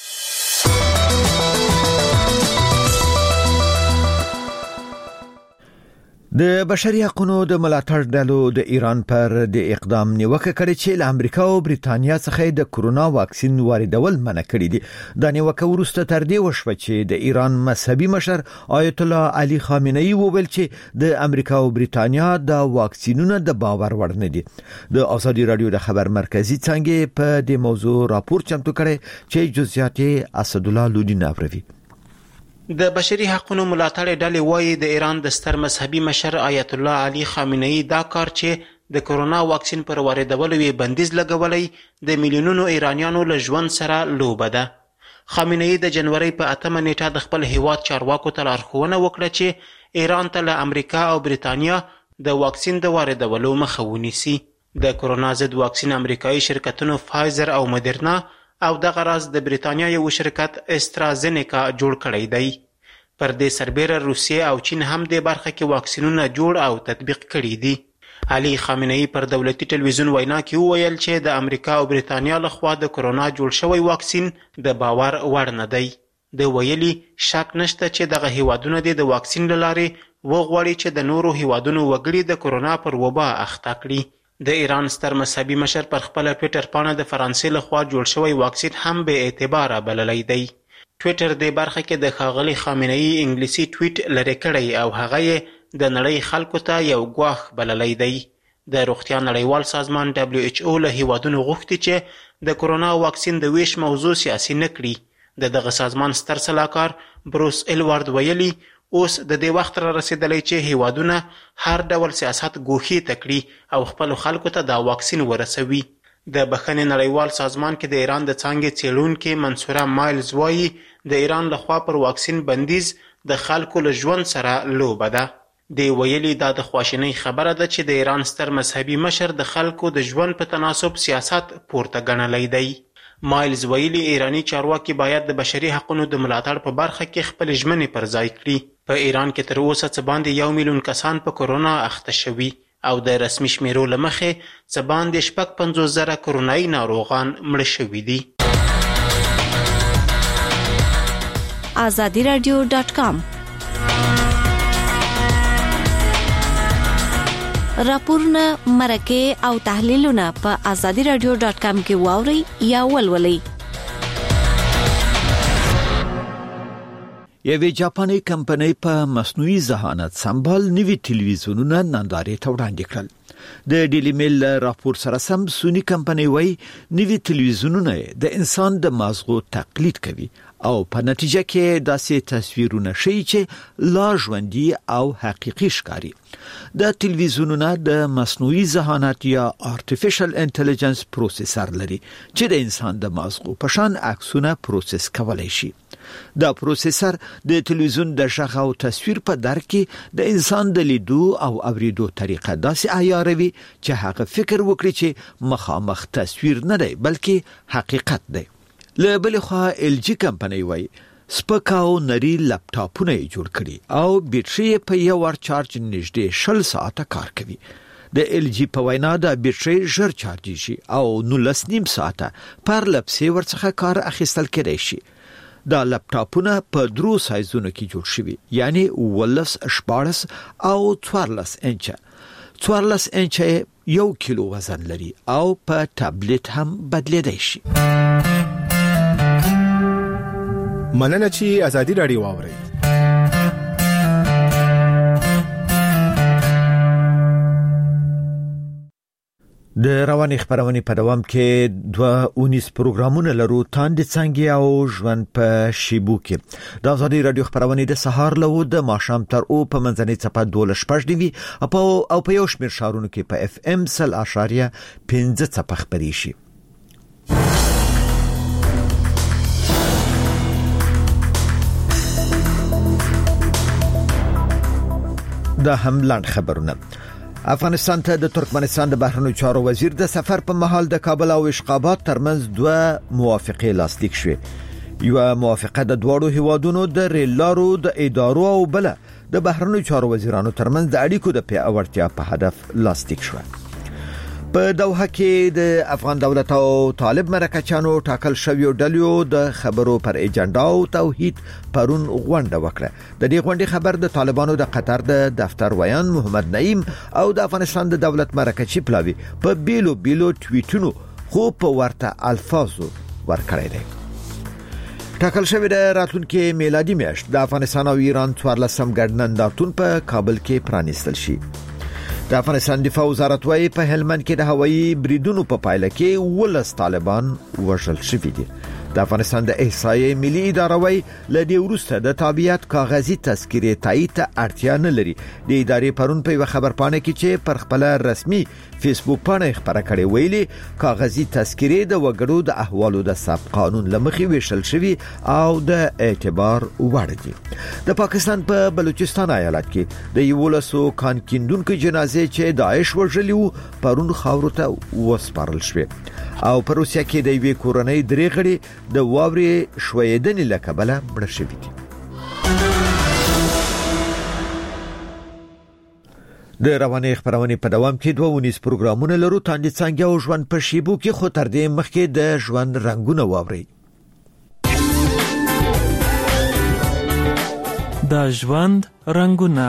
د بشري حقوقو د ملاتړ ډلو د ایران پر د اقدام نیوکه کړې چې له امریکا او بریتانیا څخه د کورونا واکسین واردول منع کړي دي. د نیوکه ورسته تر دې وشو چې د ایران مذهبي مشر آیت الله علي خامنه‌ای وویل چې د امریکا او بریتانیا د واکسینونو د باور وړ نه دي. د ازادي رادیو د خبر مرکزی څنګه په دې موضوع راپور چمتو کړي چې جزئیات اسد الله لودي نافروي. د بشري حقوقو ملاتړ ډلې وایي د ایران د ستر مذهبي مشر آیت الله علي خامنه‌ای دا کار چې د کورونا واکسین پر واردولو یې بندیز لګولې د میلیونونو ایرانیانو له ژوند سره لوبه ده. خامنه‌ای د جنوري په اتمه نیټه د خپل هیواد چارواکو ته لارښوونه وکړه چې ایران ته له امریکا او بریتانیا د واکسین د واردولو مخه ونیسي. د کورونا ضد واکسین امریکایي شرکتونو فایزر او مدرنا او دغه راز د بریتانیا یو شرکت استرازینیکا جوړ کړی دی. پر دې سربېره روسیه او چین هم د برخه کې واکسینونه جوړ او تطبیق کړي دي. علي خامنه‌ای پر دولتي ټلویزیون وینا کې وویل چې د امریکا او بریتانیا لخوا د کورونا جوړ شوی واکسین د باور وړ نه دی. د ویلي شک نشته چې دغه هیوادونه د واکسین لارې وغواړي چې د نورو هیوادونو وګړي د کورونا پر وبا اخته کړي. د ایران ستر مذهبي مشر پر خپل ټویټر باندې د فرانسې لخوا جوړ شوی واکسین هم به اعتبار بللی دی. ټویټر د برخه کې د ښاغلي خامنه‌ای انګلیسي ټویټ لري کړی او هغه یې د نړۍ خلکو ته یو ګواښ بللی دی. د روغتیا نړیوال سازمان دبلیو ایچ او له هیوادونو غوښتي چې د کورونا واکسین د ویش موضوع سیاسي نه کړي. د دغه سازمان ستر سلاکار بروس ایلوارد ویلي اوس د دې وخت را رسیدلی چې هیوادونه هر ډول سیاست ګوښې ته کړي او خپل خلکو ته دا واکسین ورسوي. د بخښنې نړیوال سازمان کې د ایران د څانګې څېړونکې منصوره مایلز وایي د ایران لخوا پر واکسین بندیز د خلکو له ژوند سره لوبه ده. دی ویلي دا د خواشینۍ خبره ده چې د ایران ستر مذهبي مشر د خلکو د ژوند په تناسب سیاست پورته ګڼلی دی. مایلز ویلي ایرانی چارواکي باید د بشري حقوقو د ملاتړ په برخه کې خپل ژمنې پر ځای کړي. په ایران کې تر اوسه څه باندې یو میلیون کسان په کورونا اخته شوي او د رسمي شمیرو له مخې څه باندې شپږ پنځوس زره کورونایي ناروغان مړه شوي دي. آزادی رادیو ډاټ کام راپورونه مرکه او تحلیلونه په آزادی رادیو ډاټ کام کې واورئ یا ولولئ. یوه جاپاني کمپنۍ په مصنوعي ذهانت سمبال نوي ټلویزیونونه نندارې ته وړاندې کړل. د ډیلی میل راپور سره سم سونی کمپنۍ وایي نوي ټلویزیونونه د انسان د مازغو تقلید کوي او په نتیجه کې داسې تصویرونه شي چې لا ژوندۍ او حقيقي ښکاري. د ټلویزیونونه د مصنوعي ذهانت یا آرټیفیشل انټيليجنس پروسیسر لري چې د انسان د مازغو په شان عکسونه پروسس کولای شي. دا پروسیسر د ټلویزیون د غږ او تصویر په درک کې د انسان د لیدو او اوریدو طریقه داسې عیاروي چې هغه فکر وکړي چې مخامخ تصویر نه دی بلکې حقیقت دی. له بل خوا ال جی کمپنۍ وایي سپکاو نری لپټاپونه جوړ کړي او بیټرۍ په یو ور چارج نږدې شل ساعته کار کوي. د ال جی په وینا د بیټرۍ ژر چارج شي او نولس نیم ساعته پر لپسې ورڅخه کار اخیستل کېدای شي. دا لپټاپونه په درو سایزونو کې جوړ شوي، یعنی ولس شپاړس او څوارلس انچه. څوارلس انچه یو کیلو وزن لري او په ټابلیټ هم بدلیدای شي. مننه چې ازادي رادیو واورئ. د رواني خبرونې په دوام کې دوه اونیس پروګرامونه لرو، تاند څنګه او ژوند په شیبو کې. د ازادي رادیو خبرونې د سهار له د ماښام تر او په منځنۍ څپه دولس شپږ دی او په یو شمېر ښارونو کې په اف ام سل اشاریه پنځه څپه خبري شي. دا هم لاند خبرونه. افغانستان ته د ترکمنستان د بهرنیو چارو وزیر د سفر په مهال د کابل او اشقابات ترمنځ دوه موافقې لاسلیک شوې. یو موافقه د دوړو هیوادونو د ریل لارو د ادارو او بل د بهرنیو چارو وزیرانو ترمنځ د اړیکو د پیاوړتیا په هدف لاسلیک شوه. په دوحه کې د افغان دولت او طالب مرکچانو ټاکل شویو ډلو د خبرو پر ایجنډا او توحید پرون غونډه وکړه. د دې غونډې خبر د طالبانو د قطر د دفتر ویان محمد نعیم او د افغانستان د دولت مرکچی پلاوی په بیلو بیلو ټویټونو خو په ورته الفاظو ورکړی دی. ټاکل شوی د راتلونکي میلادي میاشت د افغانستان او ایران څوارلسم ګډ نندارتون په کابل کې پرانیستل شي. د افغانستان دفاع وزارت وايي په هلمند کې د هوایي بریدونو په پایله کې ولس طالبان وژل شوي دي. د افغانستان د احصایې ملي اداره وايي ل دې وروسته د تابعیت کاغذي تذکرې تایید ته اړتیا نه لري. د ادارې پرون په یو خبرپاڼه کې چې پر خپل رسمي فیسبوک باندې خبره کړې ویلي کاغذي تذکرې د وګړو د احوالو د سب قانون لمخې ویشل شوی او د اعتبار وړ دي. د پاکستان په بلوچستان ایالت کې د یولسو کان کیندونکو جنازې چې داعش وژلي وو پرون خاورو ته وسپارل شوې او په روسیا کې د یوې کورنۍ درې غړي د واورې شویدنې له کبله مړه شوي دي. د رواني خبرونې په دوام کې دوه ونیس پروګرامونه لرو، تاندې څنګه او ژوند په شیبو کې، خو تر دې مخکې د ژوند رنگونه واوري. د ژوند رنگونه.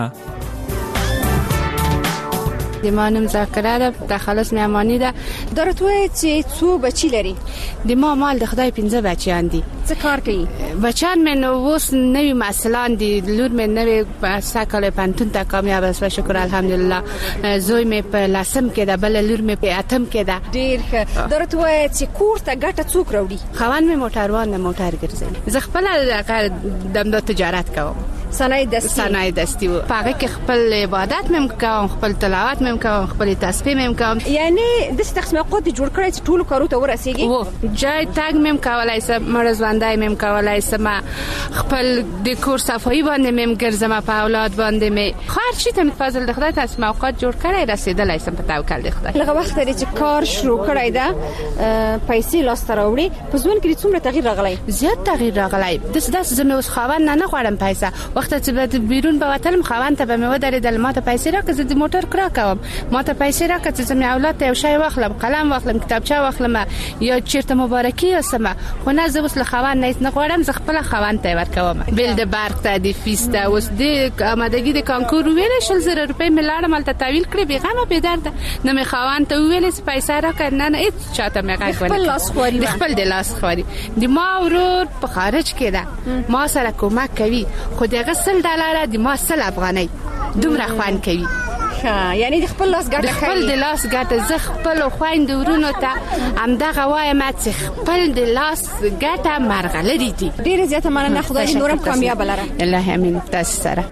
د ما نوم ذاکره ده، د خلاص میامانی ده. درته چې څو بچی لري؟ د ما مال د خدای پنځه بچیان دي. څه کار کوي؟ بچیان مې نو اوس نوی مسلان دي. لور مې نوی ساکل پنتون ته کامیاب است، شکر الحمدلله. زوی مې په لسم کې ده، بل لور مې په اتم کې ده. ډیر ښه. درته چې کور ته ګټه څوک راوړي؟ خوان مې موټروان نه موټر ګرځي. زه خپل د تجارت کوم. صنایع دستی صنایع دستی و پاګه کې خپل عبادت مم کوم، خپل تلاوت مم کوم، خپل تسبیح مم کوم. یعنی د تخصمقات جوړ کړی چې ټول کارو ته ورسیږي. و جای تاګ مم کولای سم، مرزوندای مم کولای سم، خپل د کور صفایی باندې مم ګرځم، په اولاد باندې مې خیر شي ته فضل د خدای تخصمقات جوړ کړی رسیدلای سم په توکل د خدای. لږ وخت لري چې کار شروع کړی دا پیسې لاس ته راوړي. په ځوان کې څومره تغییر راغلی؟ زیات تغییر راغلی. د داس زموږ اوس خوان نه نه غواړم پیسې. وخت چې به بیرون به وتلم خوان ته به مې ودرېدل، ما ته پیسې راکړه، زه د موټر کرا کوم، ما ته پیسې راکړه چې زموږ اولاد ته یو شی واخلم، قلم واخلم، کتابچه واخلم یا چیرته مبارکي وسم. خو نه زه اوس له خوان نه نه غواړم، زه خپل خوان ته ورکوم. بل د برق ته د فیس ته اوس د آمادګي د کانکور ویل شل زره روپۍ مې لاړم الته تحویل کړې، بیغمه به درد نه مې خوان ته ویل چې پیسې راکړه، نه نه هیڅ چاته مې غږ ونه. خپل لاس خوري، د خپل د لاس خوري. د ما ورور په خارج کې ده، ما سره کومک کوي، خو دغه سل ډالر د ما سل افغانۍ دومره خوان کوي. یعنی د خپل لاس ګټه خپل د لاس ګټه زه خپل خويند ورونو ته همدغه وایم چې خپل د لاس ګټه مرغلري دي. ډیر زیاته مننه، خدای نورم کامیاب لره. الله امين. تاسو سره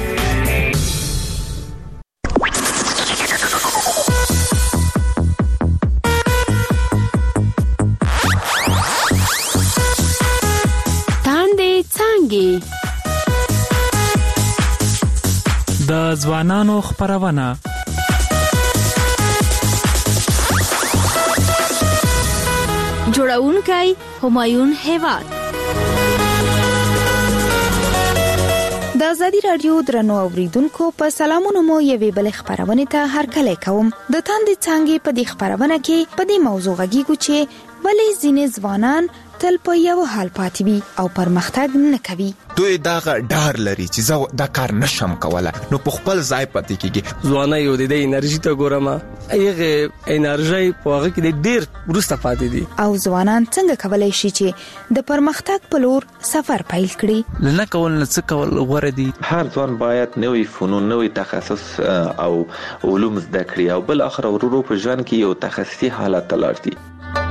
تاندې څنګه د ځوانانو خبرونه. جوړونکي همایون هیواد. د ازادي رادیو درنو اوریدونکو په سلامونو مو یوې بل خبرونه ته هرکلی کوم. د تاندې څنګه په دې خبرونه کې په دې موضوع غږیږو چې ولې ځینې ځوانان تل په یو حال پاتې وي او پرمختګ نه کوي. دوی دا ډار لري چې زه دا کار نشم کولای، نو په خپل ځای پاتې کیږي. ځواني یو د انرژي ته ګورم، هغه انرژي په هغه کې ډیر ورسته پاتې دي. او ځوانان څنګه کولای شي چې د پرمختګ په لور سفر پیل کړي؟ لنه کول نه څه کول غوړه دي. هر ځوان باید نوې فنون، نوې تخصص او علوم زده کړي او بل اخر ورو په ژوند کې یو تخصصي حالت ته لاړ شي.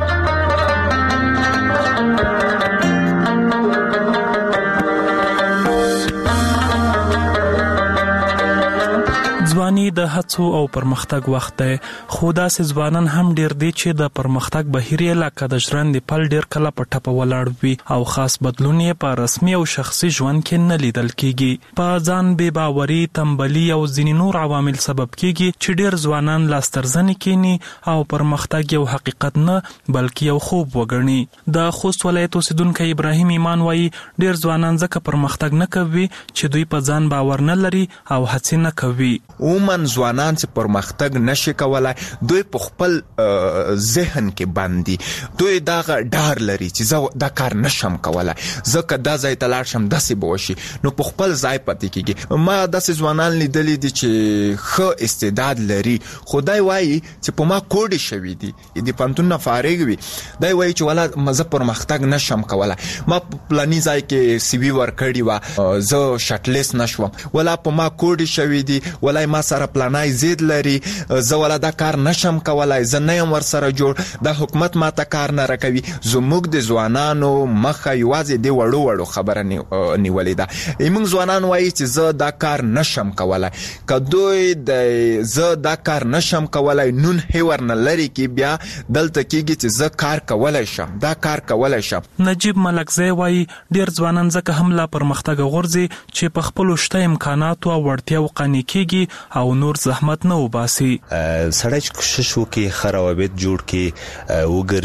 ځواني د هڅو او پرمختګ وخت دی، خو داسې ځوانان هم ډیر دي چې د پرمختګ بهیر یې لکه د ژرندې پل ډیر کله په ټپه ولاړ وي او خاص بدلون یې په رسمي او شخصي ژوند کې نه لیدل کیږي. په ځان بې باوري، تنبلي او ځینې نور عوامل سبب کیږي چې ډیر ځوانان لاسترزنې کینی او پرمختګ یو حقیقت نه بلکې یو خوب وګڼي. د خوست ولایت اوسیدونکو ابراهیم ایمان وایي ډیر ځوانان ځکه پرمختګ نه کوي چې دوی په ځان باور نه لري او هڅه نه کوي. عموماً ځوانان چې پرمختګ نشي کولای، دوی په خپل ذهن کې باندې دوی دا ډار لري چې زه دا کار نشم کولای، ځکه دا ځای ته لاړ شم داسې به وشي، نو په خپل ځای پاتې کیږي. ما داسې ځوانان لیدلي دي چې ښه استعداد لري، خو دی وایي چې په ما کوډې شوي دي، د پوهنتون نه فارغ وي، دی وایي چې ولا زه پرمختګ نشم کولای، ما په پلاني ځای کې سی وي ورکړې وه، زه شټلیست نشوم، ولا په ما کوډې شوي دي، ولا ما سره پلانای زید لري، زه ولا دا کار نشم کولای، زه نه یم ور سره جوړ، دا حکومت ماته کار نه راکوي. زموږ د ځوانانو مخه یوازې د وړو وړو خبره نیولې ده. موږ ځوانان وایي چې زه دا کار نشم کولای، که دوی د زه دا کار نشم کولای نون هیور نه لري کې بیا دلته کېږي چې زه کار کولای شم، دا کار کولای شم. نجیب ملکزی وایي ډیر ځوانان ځکه هم لا پرمختګ غورځي چې په خپلو شته امکاناتو او وړتیاو قانع کېږي او نور زحمت نه وباسي. سړی چې کوشش وکړي، ښه روابط جوړ کړي،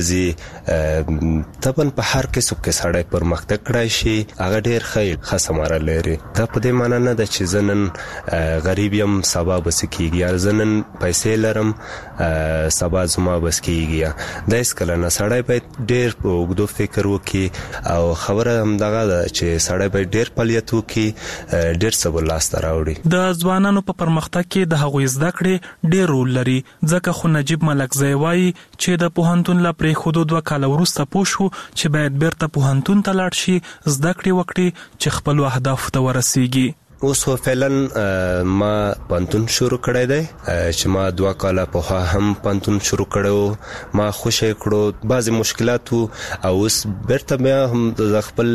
وګرځي، طبعا په هر کسب کې سړی پرمختګ کړی شي، هغه ډیر ښه ښه ثمره لري. دا په دې معنی نه ده چې زه نن غریب یم سبا بس کېږي، یا زه نن پیسې لرم سبا زما بس کېږي. دا هېڅکله نه، سړی باید ډیر په اوږدو فکر وکړي او خبره همدغه ده چې سړی باید ډیر فعالیت وکړي، ډیر څه به لاسته راوړي. د ځوانانو په پرمختګ کې د هغوی زده کړې ډېر رول لري، ځکه خو نجیب ملکزی وایي چې د پوهنتون له پرېښودو دوه کاله وروسته پوه شو چې باید بیرته پوهنتون ته لاړ شي، زده کړې وکړي چې خپلو اهدافو ته ورسیږي. اوس خو فعلا ما پانتون شروع کړی دی چې ما دوه کاله په هم پانتون شروع کړو، ما خوشی کړو، بعضی مشکلات وو او اوس بیرته بیا هم د خپل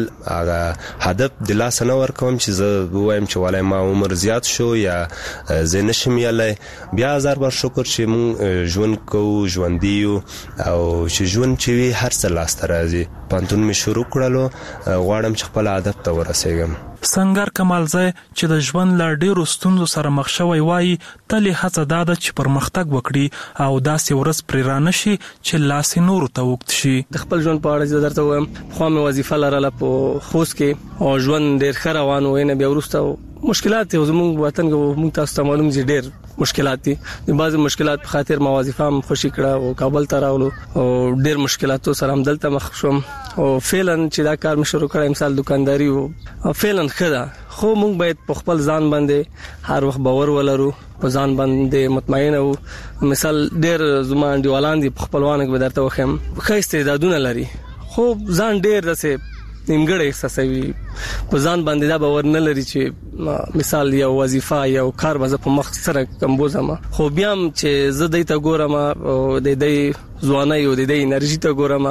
هدف د لاسه نه ورکوم چې زه وایم چې والای ما عمر زیات شو یا زه نشم یلی. بیا هزار بار شکر چې مونږ ژوند کوو، ژوندي یو او چې ژوند چې وي هر څه لاسته راځي. پانتون مې شروع کړلو، غواړم چې خپل هدف ته ورسېږم. سنگر کمالزی چې د ژوند له ډیرو ستونزو سره مخ شوی وایي تل یې هڅه دا ده چې پرمختګ وکړي او داسې ورځ پرې رانشي چې لاس یې نورو ته اوږد شي. د خپل ژوند په اړه چې درته وایم، پخوا مې وظیفه لرله په خوست کې او ژوند ډیر ښه روان و، نه بیا وروسته مشکلات دي. زموږ وطن کې موږ تاسو ته معلوم دي ډیر مشکلات دي، د بعض مشکلات په خاطر ما وظیفه هم خوشی کړه او کابل ته راولو او ډیر مشکلاتو سره هم دلته مخ شوم او فعلا چې دا کار مې شروع کړم مثال دکانداري او فعلا خدا، خو موږ باید په خپل ځان باندې هر وخت باور ولرو، په ځان باندې مطمئن او مثال ډیر زما انډیوالان دي په خپلوانو کې درته وخم ښه استعدادونه لري، خو ځان ډیر دسه نیمګړی احساسوي، په ځان باندې دا باور نه لري چې مثال یو وظیفه یو کار به زه په مخ سره کمبوزم. خو بیا هم چې زه دی ته ګورم او د دې ځوانۍ او د دې انرژي ته ګورم،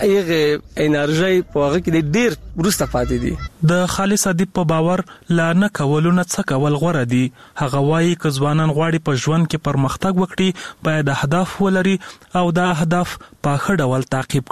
هغه انرژي په هغه کې ډیر وروسته پاتې دي. د خالص ادیب په باور لا نه کولو نه څه کول غوره دي. هغه وایي که ځوانان غواړي په ژوند کې پرمختګ وکړي باید اهداف ولري او دا اهداف په ښه ډول تعقیب کړي.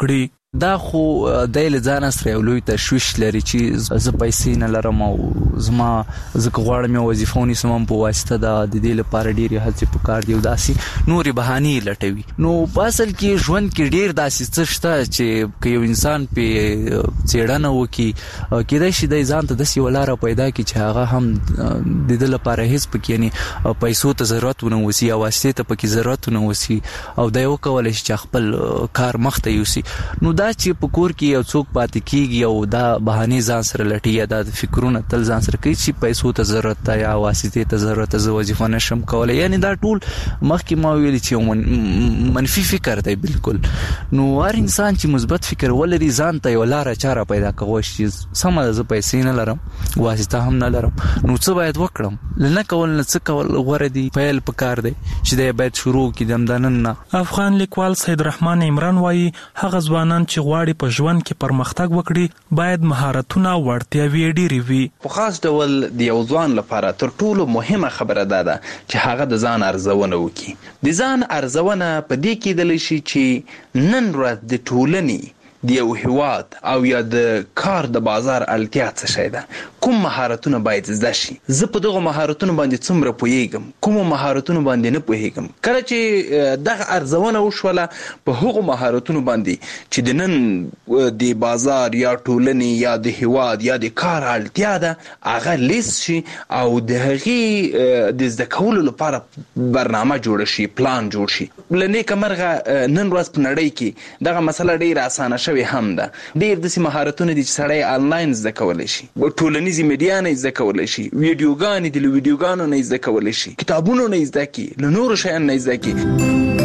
دا خو د لزان سره یو لوی تشویش لري چې ز پیسې نه لرم او زما زکه غواړم یو وظیفونی سمم په واسطه د دې لپاره ډیره هڅه پکار دی او داسي نوري بهاني لټوي. نو په اصل کې ژوند کې ډیر داسي څه شته چې یو انسان په چېړنه وکي کېدای شي د ځان ته د سی ولاره پیدا کی چې هغه هم د دې لپاره هیڅ پکې نه پیسو ته ضرورت ونه وسی او واسطه ته پکې ضرورت ونه وسی او دا یو کول شي چې خپل کار مخته یوسي. نو دا چې په کور کې یو څوک پاتې کیږي او دا بهانه ځان سره لټي یا د فکرونه تل ځان سره کوي چې پیسو ته ضرورت ده یا واسطه ته ضرورت ده وظیفه نشم کولای، یعنی دا ټول مخکې ما ویل چې منفي فکر دی بالکل. نو هر انسان چې مثبت فکر ولري ځان ته یو لار چاره پیدا کوي چې سم د پیسې نه لرم واسطه هم نه لرم نو څه باید وکړم، لنه کول نه څه کول غوړه دی پیل پکار دی چې دا باید شروع کړم دنن نه. افغان لیکوال سید رحمان عمران وایي هغه ځوانان چې غواړي په ژوند کې پرمختګ وکړي باید مهارتونه وړتیاوي ډېرې وي. په خاص ډول د یو ځوان لپاره تر ټولو مهمه خبره ده ده چې هغه د ځان ارزونه وکړي. د ځان ارزونه په دې کې کېدلی شي چې نن ورځ د ټولنې د یو هیواد او یا د کار د بازار اړتیا څه شی ده، کوم مهارتونه باید زده شي. زه په دغه مهارتونو باندې څومره پوهیږم، کوم مهارتونو باندې نه پوهیږم. کله چې دغه ارزونه وشوله په هغو مهارتونو باندې چې د نن د بازار یا ټولنې یا د هیواد یا د کار اړتیا ده هغه لیست شي او د هغې د زده کولو لپاره برنامه جوړه شي، پلان جوړ شي. له نیکه مرغه نن ورځ په نړۍ کې دغه مسله ډېره اسانه شوې هم ده. ډېر داسې مهارتونه دي چې سړی آنلاین زده کولی شي، ټولنیزې میډیا نه زده کولی شي، ویډیوګانې دي له ویډیوګانو نه زده کولی شي، کتابونو نه زده کړي، له نورو شیانو نه زده کړي.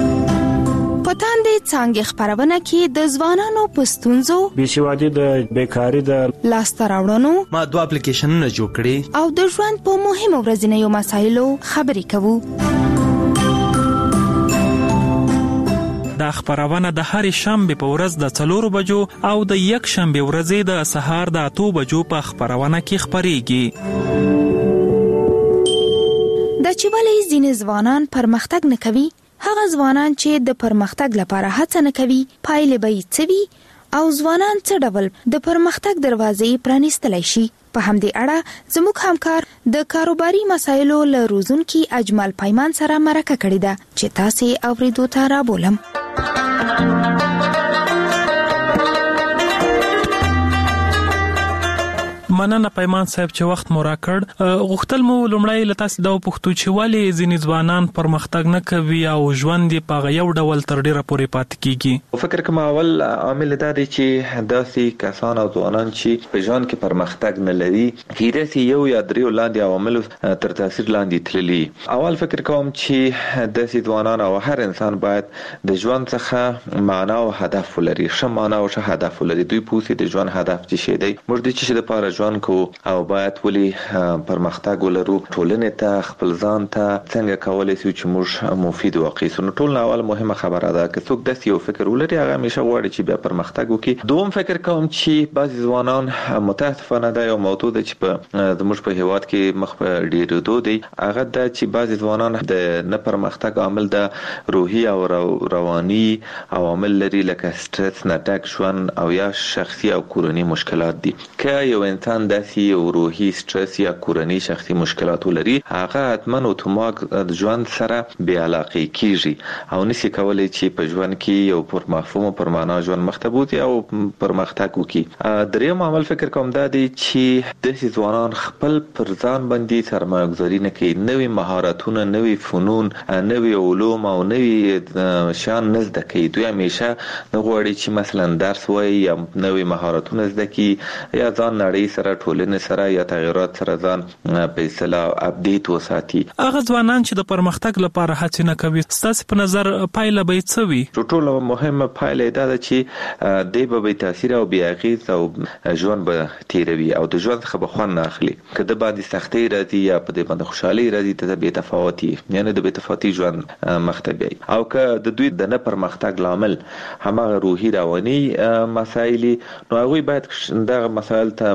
په تاندې څانګې خپرونه کې د ځوانانو په ستونزو، بېسوادي د بیکاري د لاسته راوړنو، ما دوه اپلیکیشنونه جوړ کړي او د ژوند په مهمو ورځنیو مسایلو خبرې کوو. دا خبرونه د هر شنبه په ورځ د څلورو بجو او د یک شنبه ورځې د سهار د اتو بجو په خبرونه کې خبريږي. د چې ولې ځینې ځوانان پرمختګ نه کوي، هغه ځوانان چې د پرمختګ لپاره هڅه نه کوي پایلې به یې څه وي او ځوانان څه ډول د پرمختګ دروازې پرانیستلی شي. په همدې اړه زموږ همکار د کاروباري مسایلو له روزونکي اجمل پیمان سره مرکه کړې ده چې تاسې اوریدو ته رابولم. مننه پیمان صاحب چې وخت مو راکړ. غوښتل مو لومړی له تاسو دا وپوښتو چې ولې ځینې ځوانان پرمختګ نه کوي او ژوند یې په یو ډول تر ډیره پورې پاتې کیږي. فکر کوم اول عامل دا دی چې داسې کسان او ځوانان چې په ژوند کې پرمختګ نه لري کیدای یو یا دریو لاندې عوامل تر تاثیر لاندې تللي. اول فکر کوم چې داسې ځوانان او هر انسان باید د ژوند څخه معنا او هدف ولري، ښه معنا او ښه هدف ولري. دوی پوهیږي د ژوند هدف څه شی دی، موږ د څه لپاره ژوند کو او باید ولي پرمختګ ولرو، ټولنې ته خپل ځان ته څنګه کولای شو چې موږ مفید واقع سو. ټول اول مهمه خبره ده که څوک داسې یو فکر ولري هغه همیشه غواړي چې بیا پرمختګ وکړي. دوم فکر کوم چې بعضی ځوانان متاسفانه دا یو موضوع ده چې په زموږ په هیواد کې مخ په ډیرېدو دی. هغه دا چې بعضی ځوانان د نه پرمختګ عامل د روحي او رواني عوامل لري لکه سټرس، ناټک ژوند او یا شخصي او کورنۍ مشکلات دي. که یو انسان داسې یو روحي سټرس یا کورنۍ شخصي مشکلات لري هغه حتما اتومات ژوند سره بې علاقه کیږي او نشي کولای چې په ژوند کې یو پر مفهوم او پر معنا ژوند مختبوط او پرمختګ وکړي. دریم عمل فکر کوم دا دی چې داسې ځوانان خپل پر ځان باندې سرمایه گذاري نه کوي، نوي مهارتونه، نوي فنون، نوي علوم او نوي شان نه زده کوي. دوی همیشه نه غواړي چې مثلا درس وایي یا نوي مهارتونه زده کړي یا ځان نړۍ سره ټولنې سره یا تغیرات سره ځان په اصطلاح اپډیټ وساتي. هغه ځوانان چې د پرمختګ لپاره هڅه نه کوي ستاسو په نظر پایله به څه وي؟ ټول مهمه پایله دا ده چې د به تاثیر او بیا اغیز او ژوند به تیروي او د ژوند څخه به خوند نه اخلي. که د باندې سختي راځي یا په دې باندې خوشحالي راځي ته به تفاوتي یعنی د به تفاوتي ژوند مختبي او که د دوی د نه پرمختګ لامل همغه روحي رواني مسایل نو هغه باید دغه مسایل ته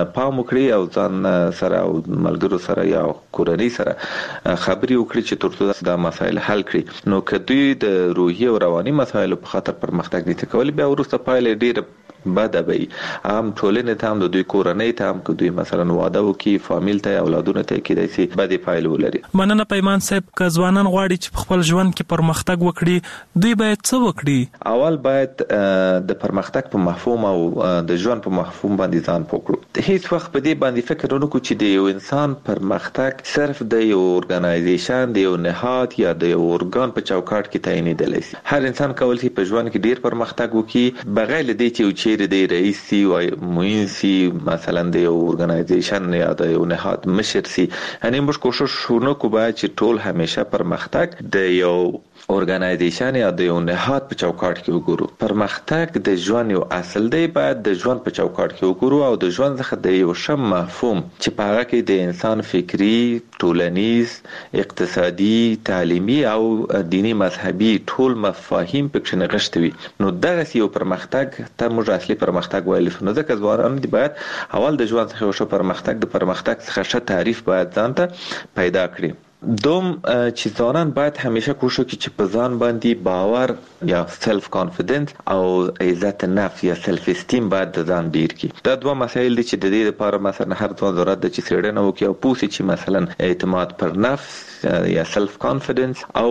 پام وکړي او ځان سره او ملګرو سره یا کورنۍ سره خبري وکړي چې ترڅو دا مسایل حل کړي. نو کدی د روحي او رواني مسایلو په خاطر پرمختګ دي کول بیا ورسته پایله ډیر بد وي. هم ټولنې ته هم د دوی کورنۍ ته هم کدی مثلا واده وکي فامیل ته اولادونه ته کېدای شي بد پایله ولري. مننه پیمان صاحب. که ځوانان غواړي چې خپل ژوند کې پرمختګ وکړي دوی باید څه وکړي؟ اول باید د پرمختګ په مفهوم او د ژوند په مفهوم باندې ځان پوکړو. هیڅ وخت په دې باندې فکر ونه کوو چې د یو انسان پرمختګ صرف د یو اورګنایزیشن د یو نهاد یا د یو ارګان په چوکاټ کې تعینېدل شي. هر انسان کولی شي په ژوند کې ډیر پرمختګ وکړي بغیر له دې چې چیرې د رئیس سی او معین سی مثلا د یو اورګنایزیشن یا د یو نهاد مشر سی. یعنی موږ کوشش شونه کوو چې ټول همیشه پرمختګ د یو اورګنایزیشن یا د یو نهاد په چوکاټ کې وګورو. پرمختګ د ژوند یو اصل دی. باید د ژوند په چوکاټ کې وګورو او د ژوند څخه د یو شم مفهوم چې په هغه کې د انسان فکری، ټولنیز، اقتصادي، تعلیمي او دینی مذهبي ټول مفاهیم پکې نغښتي وي. نو دغه یو پرمختګ ته موږ اصلي پرمختګ ویل شو. نو ځکه ځوانان دي باید اول د ژوند څخه شو پرمختګ د پرمختګ څخه ښه تعریف باید ځان ته پیدا کړي. دوم چې ځوانان باید همیشه کوشش وکړي چې په ځان باندې باور یا سلف کانفیډنس او عزت نفس یا سلف استیم باید د ځان ډیر کړي. دا دوه مسایل دي چې د دې لپاره مثلا هر ځوان ضرورت ده چې څېړنه وکړي او پوه شي چې مثلا اعتماد پر نفس یا سلف کانفیډنس او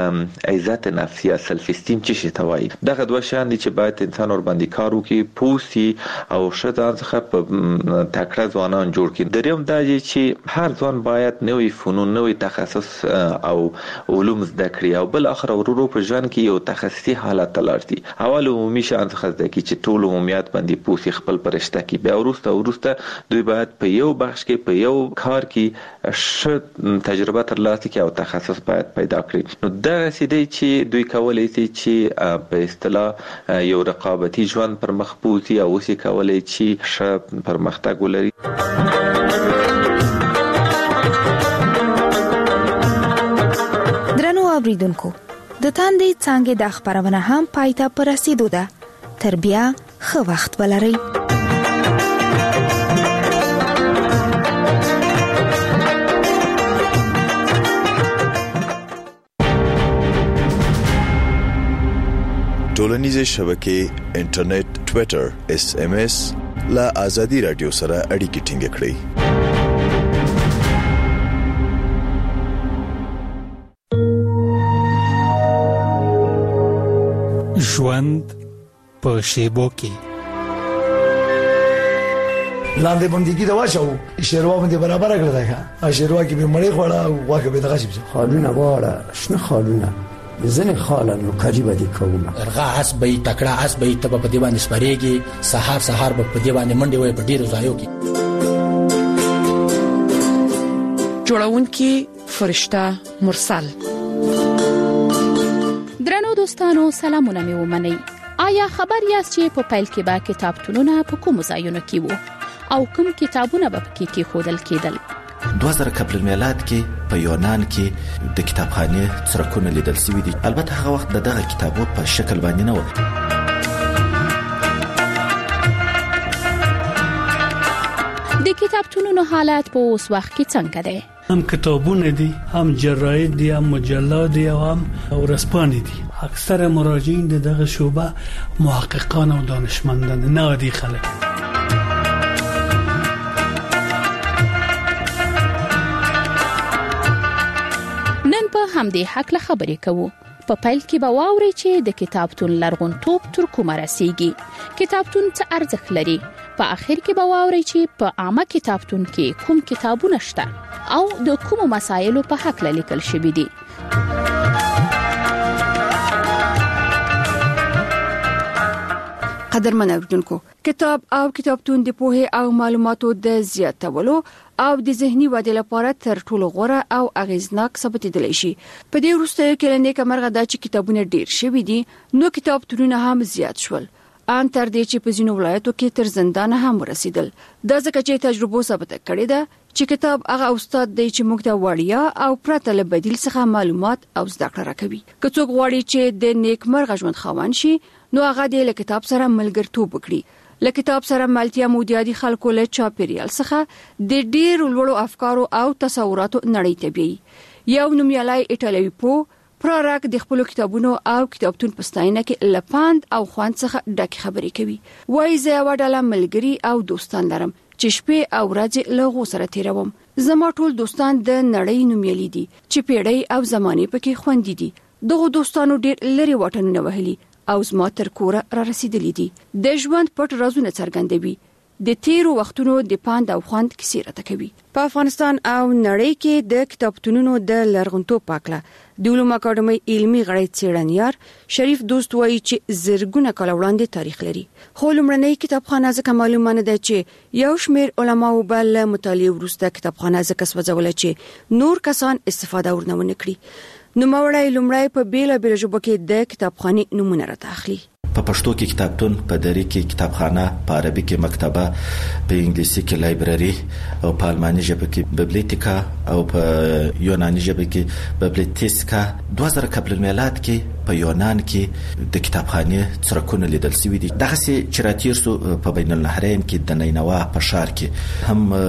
عزت نفس یا سلف استیم څه شي ته وایي. دغه دوه شیان دي چې باید انسان ور باندې کار وکړي، پوه شي او ښه ځان څخه په تکړه ځوانان جوړ کړي. دریم دا دی چې هر ځوان باید نوې فنون، نوې تخصص او علوم زده کړي او بل اخر ورورو په ژوند کې یو تخصصي حالت ته لاړ شي. اول عمومي شان څخه زده کړي چې ټول عمومیت باندې پوه شي، خپل پرشته کې. بیا وروسته وروسته دوی باید په یو بخش کې په یو کار کې ښه تجربه ترلاسه کړي او تخصص باید پیدا کړي. نو دغه څه دی چې دوی کولی شي چې په اصطلاح یو رقابتي ژوند پر مخ بوځي او اوس یې کولی چې ښه پرمختګ ولري. اوریدونکو د تاندې څنګه د خبرونه هم پایته پر رسیدو ده. تر بیا ښه وخت ولرئ. ټولنیزې شبکې انټرنیټ، ټوئیټر، اس ام اس لا ازادي رادیو سره اړیکې ټینګ کړئ. ژوند په شیبو کې لاندې باندې دا واچو شیروا باندې برابر کړل دا شیروا کې به مړی خوړه او واګه به دغه شي خالونه واړه شنه خالونه زنه خاله نو کجیبه دي کومه ارغا اس به تکړه اس به ته په دې باندې سپریږي سحر سحر په دې باندې منډي وای په ډیرو ځایو کې جوړون کې فرشتہ مرسل. درنو دوستانو سلامونه مې ومنئ. آیا خبر یاست چې په پیل کې به کتابتونونه په کوم ځایونو کې وو او کوم کتابونه به پکې کېښودل کېدل؟ دوه زره قبل المیلاد کې په یونان کې د کتابخانې څرکونه لیدل شوي دي. البته هغه وخت دغه کتابو په شکل باندې نه و. د کتابتونونو حالت په اوس وخت کې څنګه دی؟ هم کتابونه دي، هم جراید دي، هم مجلات دي او هم ورځپاڼې دي. اکثر مراجعین دغه شعبه محققان او دانشمندان نه عادي خلک. نن په همدې حق له خبرې کوو. په پیل کې به واوري چې د کتابتون لرغونتوب تر کومه رسیږي، کتابتون څه ارزښت لري. په اخر کې به واوري چې په عامه کتابتون کې کوم کتابونه شته او د کومو مسایلو په حق لیکل شوي دي. قدرمن اوریدونکو، کتاب او کتابتون د پوهه او معلوماتو د زیاتولو او د ذهني ودې لپاره تر ټولو غوره او اغیزناک ثابتېدلی شي. په دې وروستیو کې لنډه کمرغه دا چې کتابونه ډیر شوي دي، نو کتابتونونه هم زیات شول. ان تر دې چې په ځینو ولایتو کې تر زندان هم ورسیدل. دا ځکه چې تجربه ثابته کړې ده چې کتاب هغه استاد دی چې موږ ته وړیا او پرته له بدیل څخه معلومات او زده کړه راکوي. که څوک غواړي چې د نیکمرغه ژوند خاوند شي، نو هغه د کتاب سره ملګرتوب وکړي. له کتاب سره ملتیا مودیادي خلکو له چاپیریال څخه د ډیر لوړو افکارو او تصوراتو نړۍ ته بیاي. یو نومیالي ایټالوي پو پراراک د خپل کتابونو او کتابتون پستاینه کې لپاند او خوان څخه ډک خبرې کوي. وایي زه یو ډله ملګری او دوستان لرم چې شپې او ورځې له غو سره تیروم. زما ټول دوستان د نړۍ نومیالي دي چې پیړۍ او زمانه پکې خوندې دي. دغه دوستانو ډېر لري واټنونه وهلي او زما تر کوره را رسیدلي دي. د ژوند پټ رازونه څرګندوي. د تیرو وختونو د پاند او خوند کیسې راته کوي. په افغانستان او نړۍ کې د کتابتونونو د لرغونتوب پاکله د علومو اکاډمۍ علمي غړی څېړنیار شریف دوست وایي چې زرګونه کاله وړاندې تاریخ لري. خو لومړنۍ کتابخانه ځکه معلومه نه ده چې یو شمېر علماو بل مطالعه وروسته کتابخانه ځکه سوځوله چې نور کسان استفاده ورنه ونه کړي. نوموړی لومړی په بیلا بیل ژبو کې د کتابخانې نمونه راته اخلي. په پښتو کې کتابتون، په دری کې کتابخانه، په عربي کې مکتبه، په انګلیسي کې لایبرری او په الماني ژبه کې بیبلیوتیکا او په یوناني ژبه کې بیبلیتیسکا. دوه زره قبل المیلاد کې په یونان کې د کتابخانې څرکونه لیدل شوي دي. دغه سي چې راتیر سو په بین النهرین کې د نینوا په ښار کې